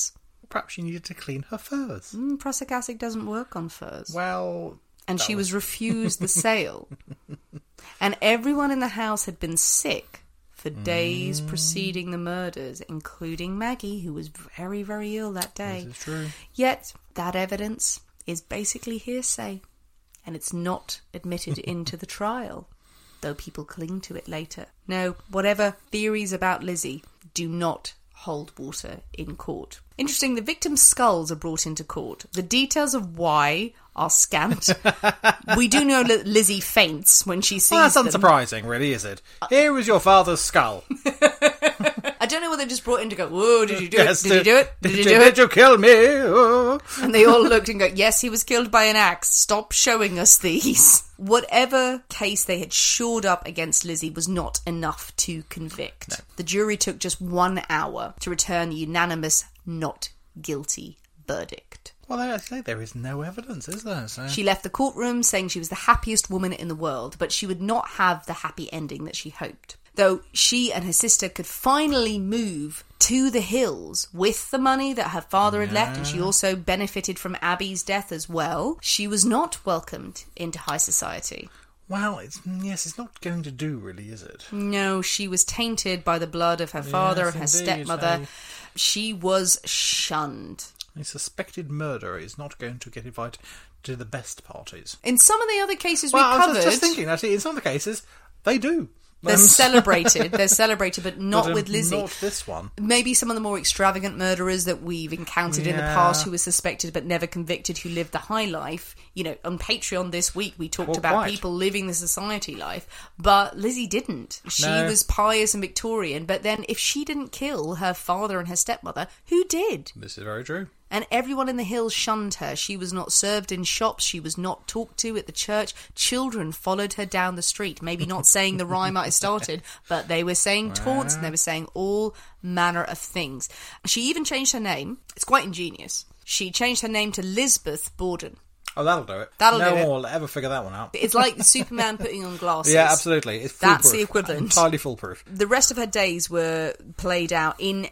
Perhaps she needed to clean her furs. Prussic acid doesn't work on furs. Well... And she was refused the sale. And everyone in the house had been sick for days preceding the murders, including Maggie, who was very, very ill that day. This is true. Yet, that evidence is basically hearsay, and it's not admitted into the trial, though people cling to it later. No, whatever theories about Lizzie do not hold water in court. Interesting, the victims' skulls are brought into court. The details of why are scant. We do know that Lizzie faints when she sees That's them. unsurprising, really, is it? Here is your father's skull. I don't know whether they just brought in to go, whoa, did you do Yes, it? Did you do it? Did you do it? Did you kill me? Oh. And they all looked and go, yes, he was killed by an axe. Stop showing us these. Whatever case they had shored up against Lizzie was not enough to convict. No. The jury took just 1 hour to return a unanimous not guilty verdict. Well, I say there is no evidence, is there? So. She left the courtroom saying she was the happiest woman in the world, but she would not have the happy ending that she hoped. Though she and her sister could finally move to the hills with the money that her father had left, and she also benefited from Abby's death as well, she was not welcomed into high society. Well, it's not going to do, really, is it? No, she was tainted by the blood of her father and her indeed, stepmother. She was shunned. A suspected murderer is not going to get invited to the best parties. In some of the other cases Well, we I covered... was just thinking, actually, in some of the cases, they do. They're celebrated, but not with Lizzie. Not this one. Maybe some of the more extravagant murderers that we've encountered in the past who were suspected but never convicted, who lived the high life. You know, on Patreon this week we talked about people living the society life, but Lizzie didn't. She was pious and Victorian, but then if she didn't kill her father and her stepmother, who did? This is very true. And everyone in the hills shunned her. She was not served in shops. She was not talked to at the church. Children followed her down the street, maybe not saying the rhyme I started, but they were saying taunts and they were saying all manner of things. She even changed her name. It's quite ingenious. She changed her name to Lisbeth Borden. Oh, that'll do it. That'll do it. No one will ever figure that one out. It's like Superman putting on glasses. Yeah, absolutely. It's foolproof. That's the equivalent. Entirely foolproof. The rest of her days were played out. In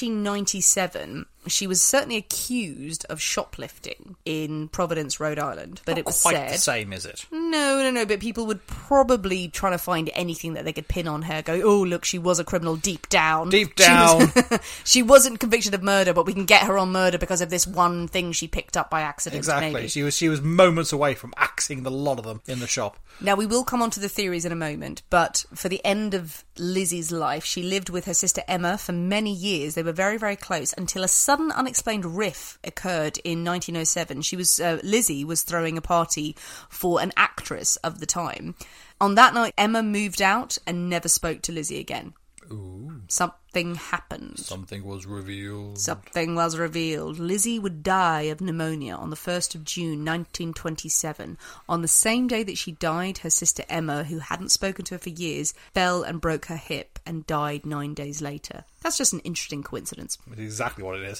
1897, she was certainly accused of shoplifting in Providence, Rhode Island. But it was quite said... the same, is it? No, but people would probably try to find anything that they could pin on her, go, oh, look, she was a criminal deep down. Deep down. She wasn't convicted of murder, but we can get her on murder because of this one thing she picked up by accident. Exactly. Maybe. She was moments away from axing the lot of them in the shop. Now, we will come on to the theories in a moment, but for the end of Lizzie's life, she lived with her sister Emma for many years. They were very, very close until a sudden unexplained rift occurred in 1907. Lizzie was throwing a party for an actress of the time. On that night, Emma moved out and never spoke to Lizzie again. Ooh. Something happened. Something was revealed. Something was revealed. Lizzie would die of pneumonia on the 1st of June 1927. On the same day that she died, her sister Emma, who hadn't spoken to her for years, fell and broke her hip and died 9 days later. That's just an interesting coincidence. It's exactly what it is.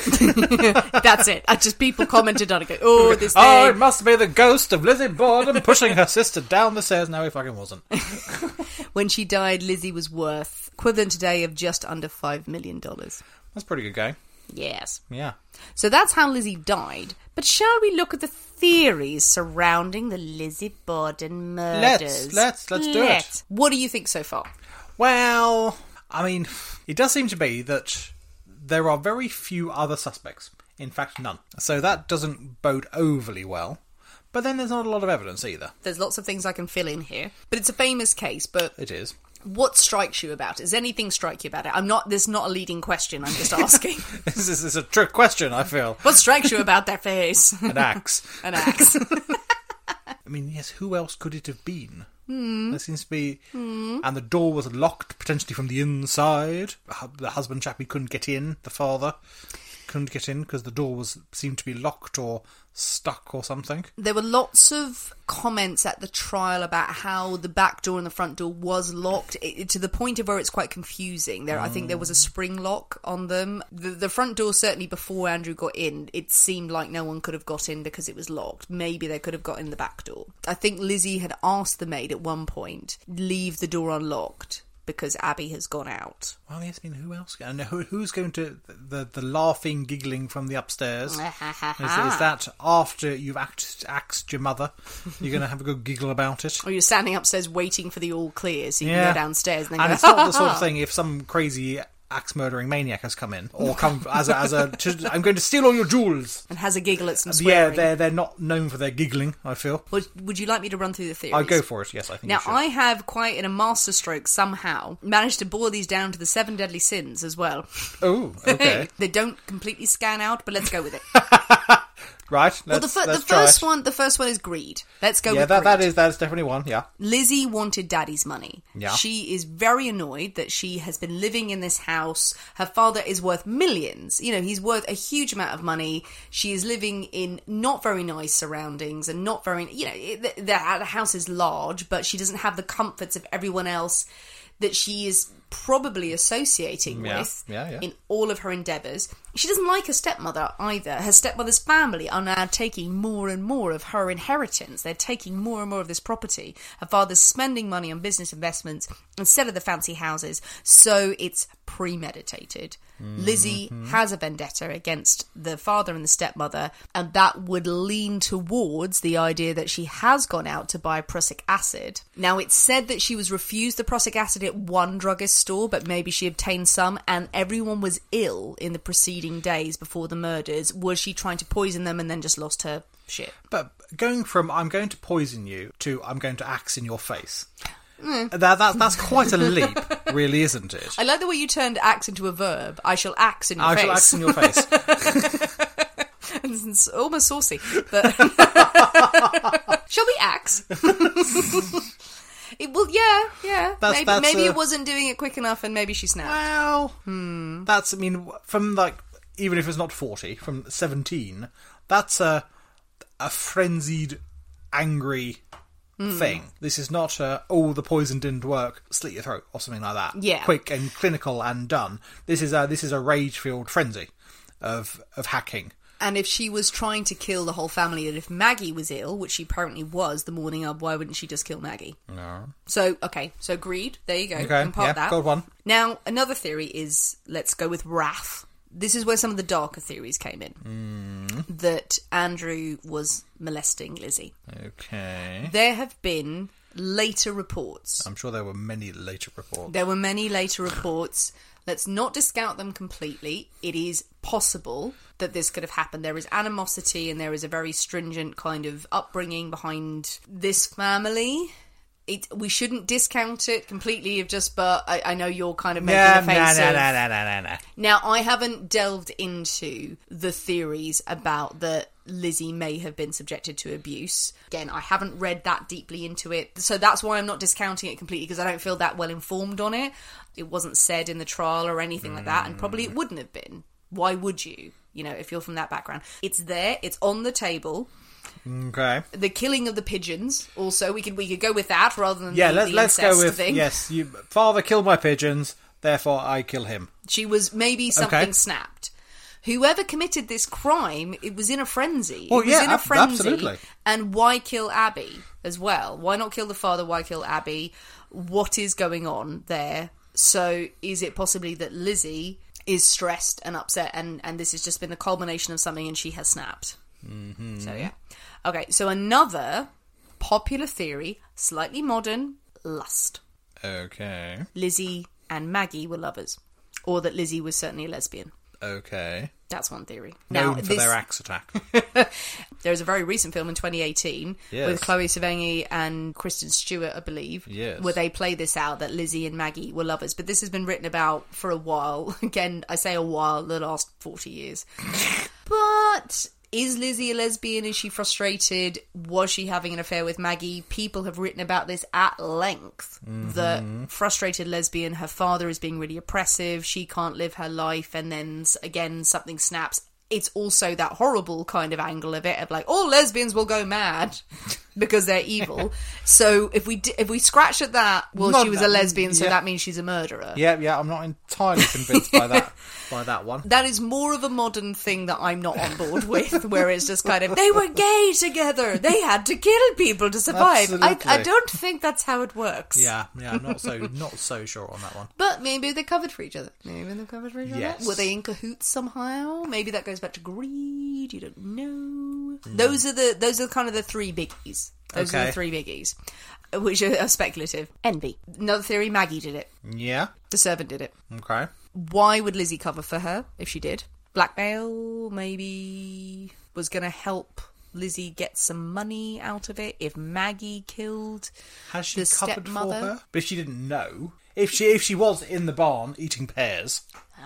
That's it. People commented on it. Go, oh, this thing. Oh, it must be the ghost of Lizzie Borden pushing her sister down the stairs. No, it fucking wasn't. When she died, Lizzie was worth equivalent today of just under $5 million. That's pretty good going. Yes. Yeah. So that's how Lizzie died. But shall we look at the theories surrounding the Lizzie Borden murders? Let's do it. What do you think so far? Well, I mean, it does seem to be that there are very few other suspects. In fact, none. So that doesn't bode overly well. But then there's not a lot of evidence either. There's lots of things I can fill in here. But it's a famous case, but... It is. What strikes you about it? Does anything strike you about it? This is not a leading question, I'm just asking. This is a trick question, I feel. What strikes you about their face? An axe. An axe. I mean, yes, who else could it have been? There seems to be... And the door was locked, potentially from the inside. The husband chap, he couldn't get in. The father couldn't get in because the door seemed to be locked or stuck or something. There were lots of comments at the trial about how the back door and the front door was locked, to the point of where it's quite confusing. I think there was a spring lock on them. The front door, certainly before Andrew got in, it seemed like no one could have got in because it was locked. Maybe they could have got in the back door. I think Lizzie had asked the maid at one point, leave the door unlocked. because Abby has gone out. Well, yes, I mean, who else? And who's going to... The laughing, giggling from the upstairs? Is that after you've axed your mother? You're going to have a good giggle about it? Or you're standing upstairs waiting for the all clear so you can go downstairs and then it's not the sort of thing if some crazy axe-murdering maniac has come in, or come as a I'm going to steal all your jewels, and has a giggle at some swearing. Yeah, they're not known for their giggling, I feel. Would you like me to run through the theories? I'll go for it, yes, I think now, you should. I have, quite in a masterstroke somehow, managed to boil these down to the 7 deadly sins as well. Oh, okay. They don't completely scan out, but let's go with it. Right, the first one is greed. Let's go with greed. Yeah, that's definitely one, yeah. Lizzie wanted Daddy's money. Yeah. She is very annoyed that she has been living in this house. Her father is worth millions. You know, he's worth a huge amount of money. She is living in not very nice surroundings and not very... You know, the house is large, but she doesn't have the comforts of everyone else that she is probably associating with in all of her endeavours. She doesn't like her stepmother either. Her stepmother's family are now taking more and more of her inheritance. They're taking more and more of this property. Her father's spending money on business investments instead of the fancy houses, so it's premeditated. Lizzie has a vendetta against the father and the stepmother, and that would lean towards the idea that she has gone out to buy prussic acid. Now, it's said that she was refused the prussic acid at one druggist store, but maybe she obtained some, and everyone was ill in the preceding days before the murders. Was she trying to poison them and then just lost her shit? But going from I'm going to poison you to I'm going to axe in your face... That's quite a leap, really, isn't it? I like the way you turned axe into a verb. I shall axe in your face. I shall axe in your face. It's almost saucy. But shall we axe? Yeah. Maybe it wasn't doing it quick enough and maybe she snapped. Well, that's, I mean, from like, even if it's not 40, from 17, that's a frenzied, angry... thing. This is not the poison didn't work, slit your throat or something like that. Yeah, quick and clinical and done. This is a rage-filled frenzy of hacking. And if she was trying to kill the whole family, and if Maggie was ill, which she apparently was the morning of, why wouldn't she just kill Maggie? No. So greed. There you go. Okay, that. Gold one. Now, another theory is, let's go with wrath. This is where some of the darker theories came in. That Andrew was molesting Lizzie. Okay. There have been later reports. I'm sure there were many later reports. Let's not discount them completely. It is possible that this could have happened. There is animosity and there is a very stringent kind of upbringing behind this family. We shouldn't discount it completely, but I know you're kind of making a face of... No. Now, I haven't delved into the theories about that Lizzie may have been subjected to abuse. Again, I haven't read that deeply into it, so that's why I'm not discounting it completely, because I don't feel that well informed on it. It wasn't said in the trial or anything like that, and probably it wouldn't have been. Why would you? You know, if you're from that background. It's there, it's on the table... Okay. The killing of the pigeons. Also, we could go with that rather than let's go with thing. Yes. Father killed my pigeons, therefore I kill him. She was maybe something snapped. Whoever committed this crime, it was in a frenzy. Well, it was in a frenzy. Absolutely. And why kill Abby as well? Why not kill the father? Why kill Abby? What is going on there? So, is it possibly that Lizzie is stressed and upset, and this has just been the culmination of something, and she has snapped? Mm-hmm. So yeah. Okay, so another popular theory, slightly modern, lust. Okay. Lizzie and Maggie were lovers. Or that Lizzie was certainly a lesbian. Okay. That's one theory. Known for their axe attack. There's a very recent film in 2018 with Chloe Sevigny and Kristen Stewart, I believe, where they play this out, that Lizzie and Maggie were lovers. But this has been written about for a while. Again, I say a while, the last 40 years. But... is Lizzie a lesbian? Is she frustrated? Was she having an affair with Maggie? People have written about this at length. The frustrated lesbian, her father is being really oppressive, she can't live her life, and then again something snaps. It's also that horrible kind of angle of it, of like, all lesbians will go mad. because they're evil. So if we scratch at that, she was a lesbian, so that means she's a murderer. Yeah, I'm not entirely convinced by that one. That is more of a modern thing that I'm not on board with, where it's just kind of, they were gay together, they had to kill people to survive. I don't think that's how it works. Yeah, I'm not so sure on that one. But maybe they covered for each other. Yes. Were they in cahoots somehow? Maybe that goes back to greed. You don't know. Those are kind of the three biggies. Those are the three biggies, which are speculative. Envy. Another theory, Maggie did it. Yeah. The servant did it. Okay. Why would Lizzie cover for her if she did? Blackmail, maybe, was going to help Lizzie get some money out of it if Maggie killed Has she the covered stepmother? for her? But if she didn't know, if she was in the barn eating pears,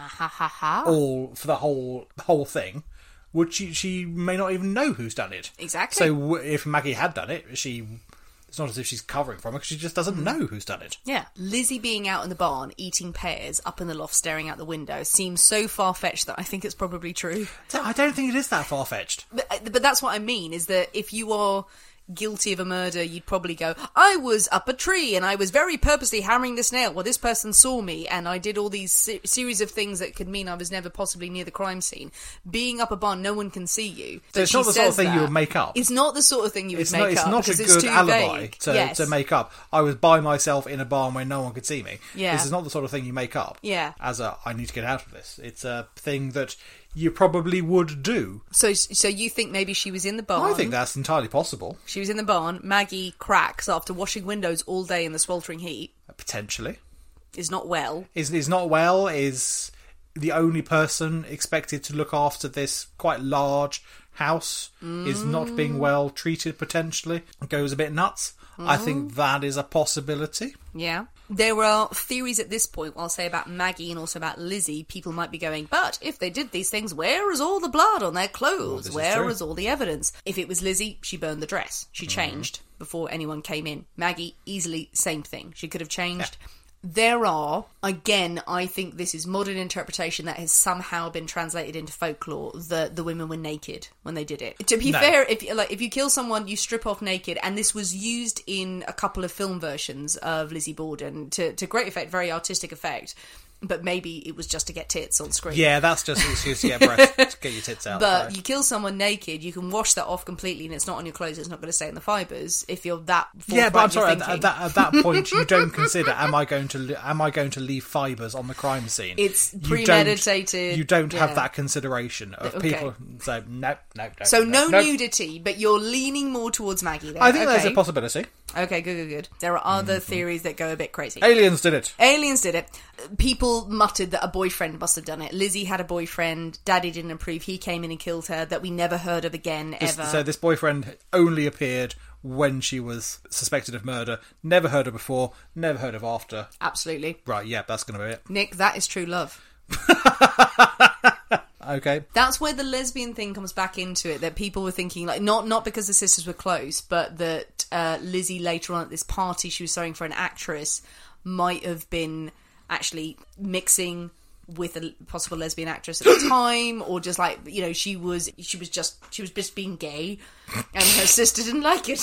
all for the whole thing, would she may not even know who's done it. Exactly. So if Maggie had done it, it's not as if she's covering from her, because she just doesn't know who's done it. Yeah. Lizzie being out in the barn, eating pears, up in the loft, staring out the window, seems so far-fetched that I think it's probably true. I don't think it is that far-fetched. But that's what I mean, is that if you are guilty of a murder, you'd probably go, I was up a tree and I was very purposely hammering this nail. Well, this person saw me and I did all these series of things that could mean I was never possibly near the crime scene. Being up a barn, no one can see you. So it's not the sort of thing you would make up. It's not the sort of thing you would make up. It's not a good alibi to make up. I was by myself in a barn where no one could see me. Yeah. This is not the sort of thing you make up. Yeah. I need to get out of this. It's a thing that you probably would do. So you think maybe she was in the barn? I think that's entirely possible. She was in the barn. Maggie cracks after washing windows all day in the sweltering heat. Potentially. Is not well. Is not well, is the only person expected to look after this quite large house, is not being well treated, potentially. Goes a bit nuts. I think that is a possibility. Yeah. There are theories at this point, I'll say, about Maggie and also about Lizzie. People might be going, but if they did these things, where is all the blood on their clothes? Where is all the evidence? If it was Lizzie, she burned the dress. She changed before anyone came in. Maggie, easily, same thing. She could have changed. Yeah. There are, again, I think this is modern interpretation that has somehow been translated into folklore, that the women were naked when they did it. To be fair, if you kill someone, you strip off naked, and this was used in a couple of film versions of Lizzie Borden to great effect, very artistic effect. But maybe it was just to get tits on screen. Yeah, that's just an excuse to get breasts, to get your tits out. But you kill someone naked, you can wash that off completely, and it's not on your clothes. It's not going to stay in the fibres. If you're that forthright, yeah, but I'm sorry. At that point, you don't consider: am I going to leave fibres on the crime scene? It's premeditated. You don't have that consideration of people. So no. So no nudity, but you're leaning more towards Maggie. There. I think there's a possibility. Okay, good. There are other theories that go a bit crazy. Aliens did it. People muttered that a boyfriend must have done it. Lizzie had a boyfriend. Daddy didn't approve. He came in and killed her. That we never heard of again, ever. So this boyfriend only appeared when she was suspected of murder. Never heard of before. Never heard of after. Absolutely. Right, yeah, that's going to be it. Nick, that is true love. Okay. That's where the lesbian thing comes back into it, that people were thinking, like, not because the sisters were close, but that Lizzie later on at this party she was throwing for an actress might have been actually mixing with a possible lesbian actress at the time, or just like, you know, she was just being gay and her sister didn't like it.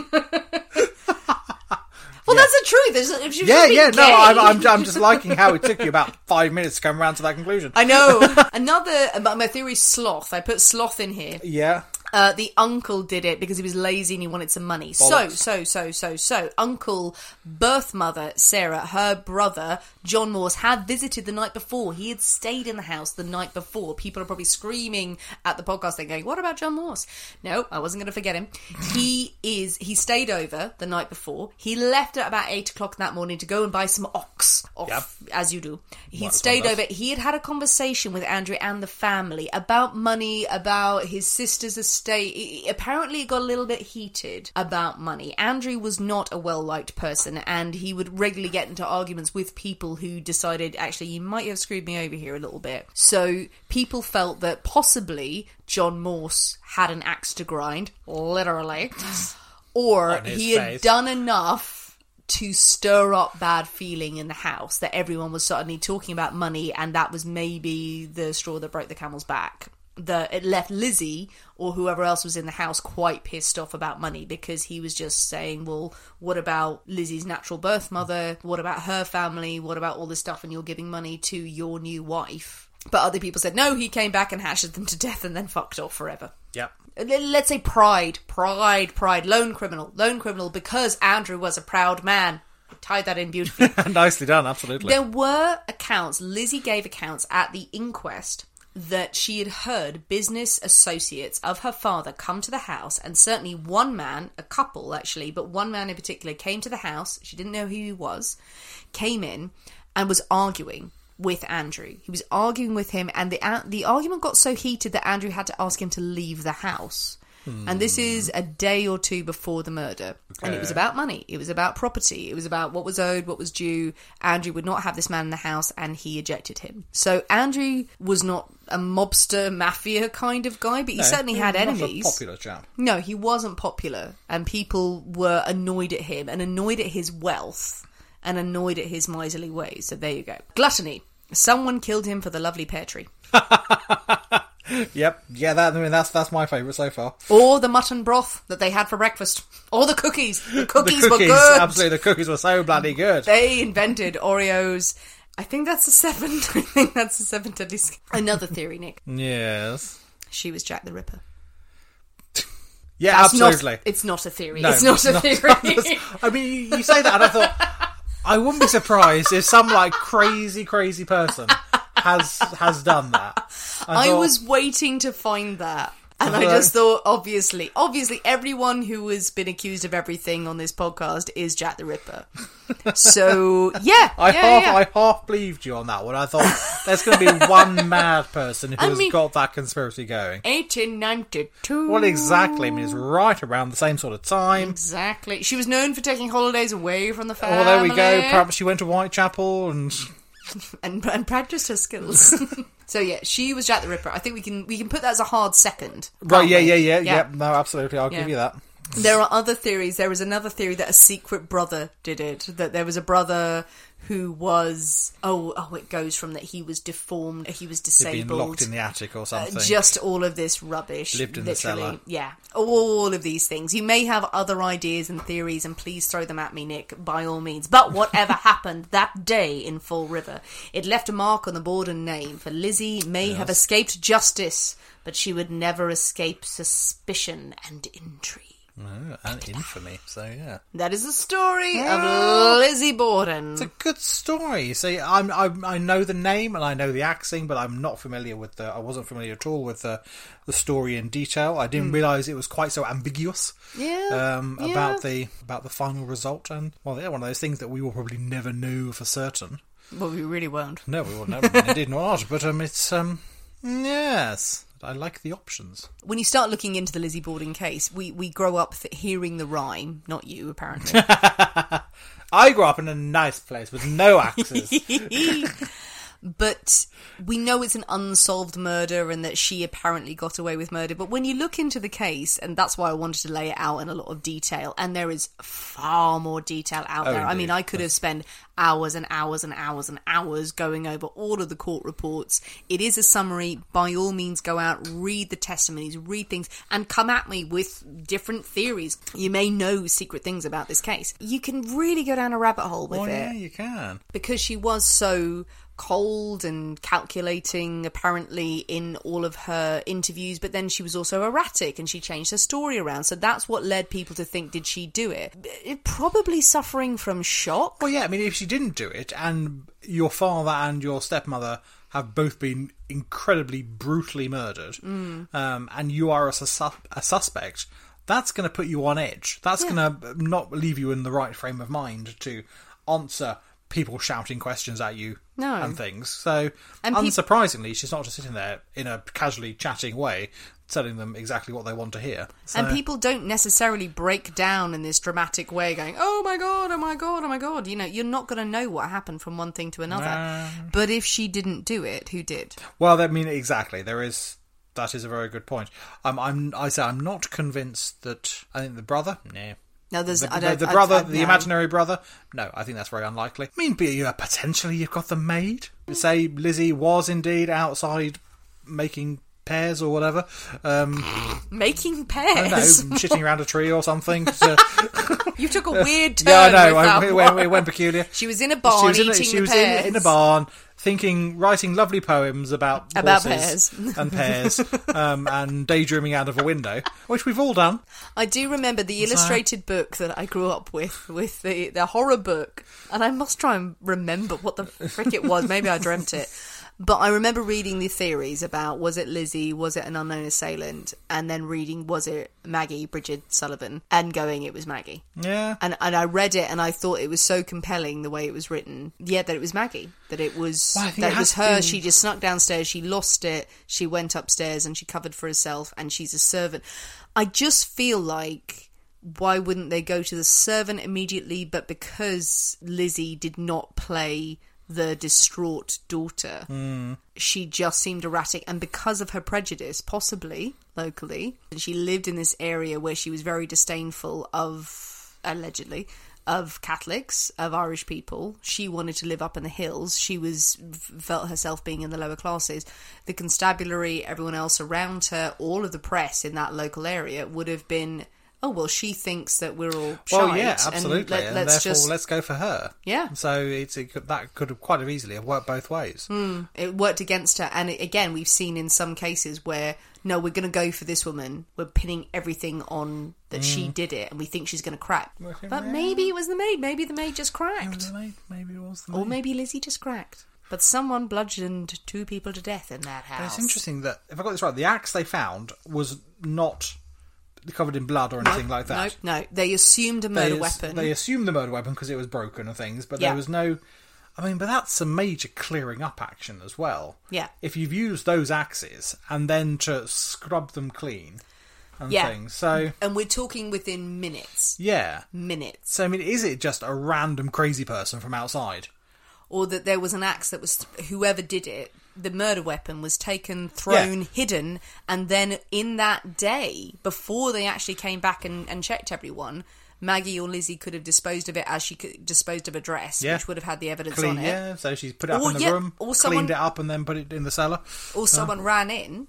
Well, that's the truth. If she was gay. I'm just liking how it took you about 5 minutes to come around to that conclusion. I know. My theory is sloth. I put sloth in here. Yeah. The uncle did it because he was lazy and he wanted some money. Bollocks. So, uncle, birth mother, Sarah, her brother, John Morse, had visited the night before. He had stayed in the house the night before. People are probably screaming at the podcast. They're going, what about John Morse? No, I wasn't going to forget him. He stayed over the night before. He left at about 8 o'clock that morning to go and buy some ox, as you do. He stayed over. He had a conversation with Andrew and the family about money, about his sister's estate. Apparently it got a little bit heated about money. Andrew was not a well-liked person, and he would regularly get into arguments with people who decided, actually, you might have screwed me over here a little bit. So people felt that possibly John Morse had an axe to grind, literally, or he had done enough to stir up bad feeling in the house that everyone was suddenly talking about money, and that was maybe the straw that broke the camel's back. it left Lizzie or whoever else was in the house quite pissed off about money, because he was just saying, well, what about Lizzie's natural birth mother? What about her family? What about all this stuff? And you're giving money to your new wife. But other people said, no, he came back and hashed them to death and then fucked off forever. Yep. Let's say pride, lone criminal, because Andrew was a proud man. I tied that in beautifully. Nicely done, absolutely. There were accounts, Lizzie gave accounts at the inquest, that she had heard business associates of her father come to the house, and certainly one man, a couple actually, but one man in particular came to the house, she didn't know who he was, came in and was arguing with Andrew. He was arguing with him, and the argument got so heated that Andrew had to ask him to leave the house. And this is a day or two before the murder. Okay. And it was about money. It was about property. It was about what was owed, what was due. Andrew would not have this man in the house, and he ejected him. So Andrew was not a mobster, mafia kind of guy, but he certainly had enemies. Not a popular chap. No, he wasn't popular. And people were annoyed at him, and annoyed at his wealth, and annoyed at his miserly ways. So there you go. Gluttony. Someone killed him for the lovely pear tree. Yep, yeah, that's my favourite so far. Or the mutton broth that they had for breakfast. Or the cookies. The cookies were good. Absolutely, the cookies were so bloody good. They invented Oreos. I think that's a 7. I think that's a 7 to this. Another theory, Nick. Yes. She was Jack the Ripper. Yeah, that's absolutely. It's not a theory. No, it's not a theory. I mean, you say that and I thought, I wouldn't be surprised if some crazy person has done that. I was waiting to find that. And I just thought, obviously, everyone who has been accused of everything on this podcast is Jack the Ripper. So, yeah. I half believed you on that one. I thought, there's going to be one mad person who has got that conspiracy going. 1892. Well, exactly. I mean, it's right around the same sort of time. Exactly. She was known for taking holidays away from the family. Well, there we go. Perhaps she went to Whitechapel and practiced her skills. So yeah, she was Jack the Ripper. I think we can put that as a hard second. Right, yeah. No, absolutely. I'll give you that. There are other theories. There was another theory that a secret brother did it. That there was a brother who was... it goes from that he was deformed, he was disabled. He'd been locked in the attic or something. Just all of this rubbish. Lived in the cellar. Yeah, all of these things. You may have other ideas and theories, and please throw them at me, Nick, by all means. But whatever happened that day in Fall River, it left a mark on the Borden name, for Lizzie may have escaped justice, but she would never escape suspicion and intrigue. Oh, and infamy, so yeah. That is the story of Lizzie Borden. It's a good story. See, I know the name and I know the acting, but I'm not familiar with I wasn't familiar at all with the story in detail. I didn't realise it was quite so ambiguous. About the final result, and one of those things that we will probably never know for certain. Well, we really won't. No, we will never. Indeed not. But it's yes. I like the options. When you start looking into the Lizzie Borden case, we grow up hearing the rhyme. Not you, apparently. I grew up in a nice place with no axes. But we know it's an unsolved murder and that she apparently got away with murder. But when you look into the case, and that's why I wanted to lay it out in a lot of detail, and there is far more detail out there. Indeed. I mean, I could have spent hours and hours and hours and hours going over all of the court reports. It is a summary. By all means, go out, read the testimonies, read things, and come at me with different theories. You may know secret things about this case. You can really go down a rabbit hole with it. Yeah, you can. Because she was so cold and calculating apparently in all of her interviews, but then she was also erratic and she changed her story around, so that's what led people to think, did she do it? Probably suffering from shock. Well, yeah, I mean, if she didn't do it and your father and your stepmother have both been incredibly brutally murdered, and you are a suspect, that's going to put you on edge. That's going to not leave you in the right frame of mind to answer people shouting questions at you and things. So, and unsurprisingly, she's not just sitting there in a casually chatting way, telling them exactly what they want to hear. So, and people don't necessarily break down in this dramatic way going, oh my God, oh my God, oh my God. You know, you're not going to know what happened from one thing to another. But if she didn't do it, who did? Well, I mean, exactly. That is a very good point. I'm not convinced that... I think the brother... No. No, the imaginary brother. No, I think that's very unlikely. I mean, potentially you've got the maid. Say Lizzie was indeed outside making pears or whatever. Making I don't know, pears. shitting around a tree or something. You took a weird turn. Yeah, I know. with that It went peculiar. She was in a barn eating she the was pears. in a barn, writing lovely poems about horses pears. and pears, and daydreaming out of a window, which we've all done. I do remember the illustrated book that I grew up with the horror book, and I must try and remember what the frick it was. Maybe I dreamt it. But I remember reading the theories about, was it Lizzie, was it an unknown assailant, and then reading, was it Maggie, Bridget Sullivan, and going, it was Maggie. Yeah. And I read it, and I thought it was so compelling the way it was written. Yeah, that it was Maggie. That it was, that it was her. She just snuck downstairs, she lost it, she went upstairs, and she covered for herself, and she's a servant. I just feel like, why wouldn't they go to the servant immediately? But because Lizzie did not play the distraught daughter, she just seemed erratic, and because of her prejudice, possibly locally, and she lived in this area where she was very disdainful of, allegedly, of Catholics, of Irish people. She wanted to live up in the hills. She felt herself being in the lower classes. The constabulary, everyone else around her, all of the press in that local area would have been, oh, well, she thinks that we're all shite. Well, yeah, absolutely. And let's go for her. Yeah. So that could have quite have easily have worked both ways. It worked against her. And again, we've seen in some cases where, no, we're going to go for this woman. We're pinning everything on that she did it, and we think she's going to crack. But maybe it was the maid. Maybe the maid just cracked. Maybe it was the maid. Or maybe Lizzie just cracked. But someone bludgeoned 2 people to death in that house. But it's interesting that, if I got this right, the axe they found was not covered in blood or anything like that. No. They assumed a murder weapon. They assumed the murder weapon because it was broken and things, but there was no... I mean, but that's a major clearing up action as well. Yeah. If you've used those axes and then to scrub them clean and things. So... And we're talking within minutes. Yeah. Minutes. So, I mean, is it just a random crazy person from outside? Or that there was an axe that was... Whoever did it, the murder weapon was taken, thrown, hidden, and then in that day, before they actually came back and checked everyone, Maggie or Lizzie could have disposed of it as she disposed of a dress, which would have had the evidence on it. Yeah, so she's put it up in the room, cleaned it up, and then put it in the cellar. Or someone ran in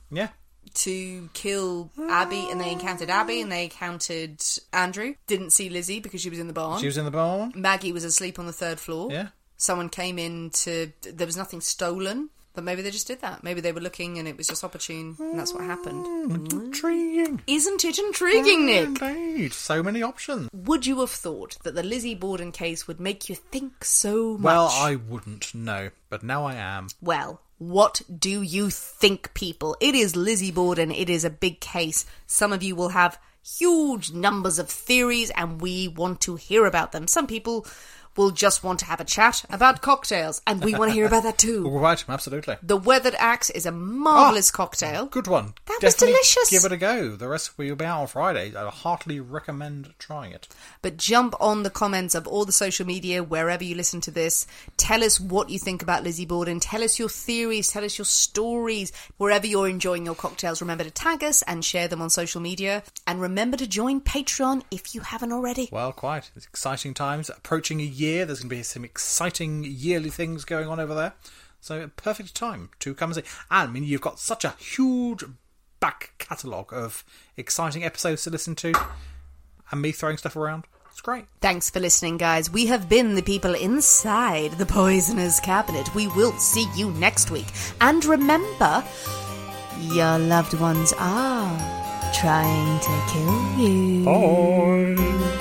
to kill Abby, and they encountered Abby, and they encountered Andrew. Didn't see Lizzie because she was in the barn. She was in the barn. Maggie was asleep on the 3rd floor. Yeah. Someone came in there was nothing stolen. But maybe they just did that. Maybe they were looking and it was just opportune, and that's what happened. Intriguing. Isn't it intriguing, Nick? Indeed. So many options. Would you have thought that the Lizzie Borden case would make you think so much? Well, I wouldn't, no. But now I am. Well, what do you think, people? It is Lizzie Borden. It is a big case. Some of you will have huge numbers of theories, and we want to hear about them. Some people will just want to have a chat about cocktails, and we want to hear about that too. Right, absolutely. The Weathered Axe is a marvellous cocktail. Good one. That Definitely was delicious. Give it a go. The recipe will be out on Friday. I heartily recommend trying it. But jump on the comments of all the social media, wherever you listen to this. Tell us what you think about Lizzie Borden. Tell us your theories. Tell us your stories. Wherever you're enjoying your cocktails, remember to tag us and share them on social media. And remember to join Patreon if you haven't already. Well, quite. It's exciting times. Approaching a year. There's going to be some exciting yearly things going on over there. So, perfect time to come and see. And, I mean, you've got such a huge back catalogue of exciting episodes to listen to. And me throwing stuff around. It's great. Thanks for listening, guys. We have been the people inside the Poisoner's Cabinet. We will see you next week. And remember, your loved ones are trying to kill you. Bye.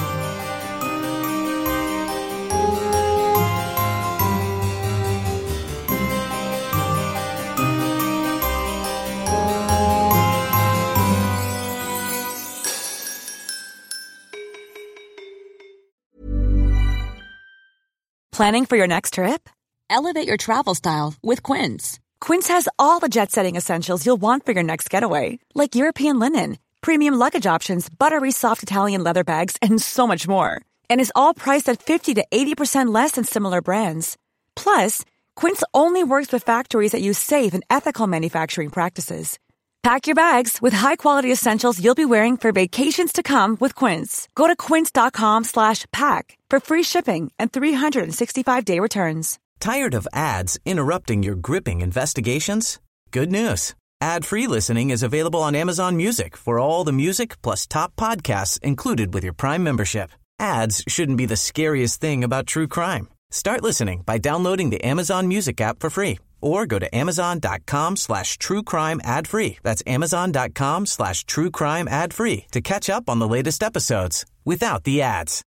Planning for your next trip? Elevate your travel style with Quince. Quince has all the jet-setting essentials you'll want for your next getaway, like European linen, premium luggage options, buttery soft Italian leather bags, and so much more. And is all priced at 50 to 80% less than similar brands. Plus, Quince only works with factories that use safe and ethical manufacturing practices. Pack your bags with high-quality essentials you'll be wearing for vacations to come with Quince. Go to quince.com/pack for free shipping and 365-day returns. Tired of ads interrupting your gripping investigations? Good news. Ad-free listening is available on Amazon Music for all the music plus top podcasts included with your Prime membership. Ads shouldn't be the scariest thing about true crime. Start listening by downloading the Amazon Music app for free or go to amazon.com/truecrime ad-free. That's amazon.com/truecrime ad-free to catch up on the latest episodes without the ads.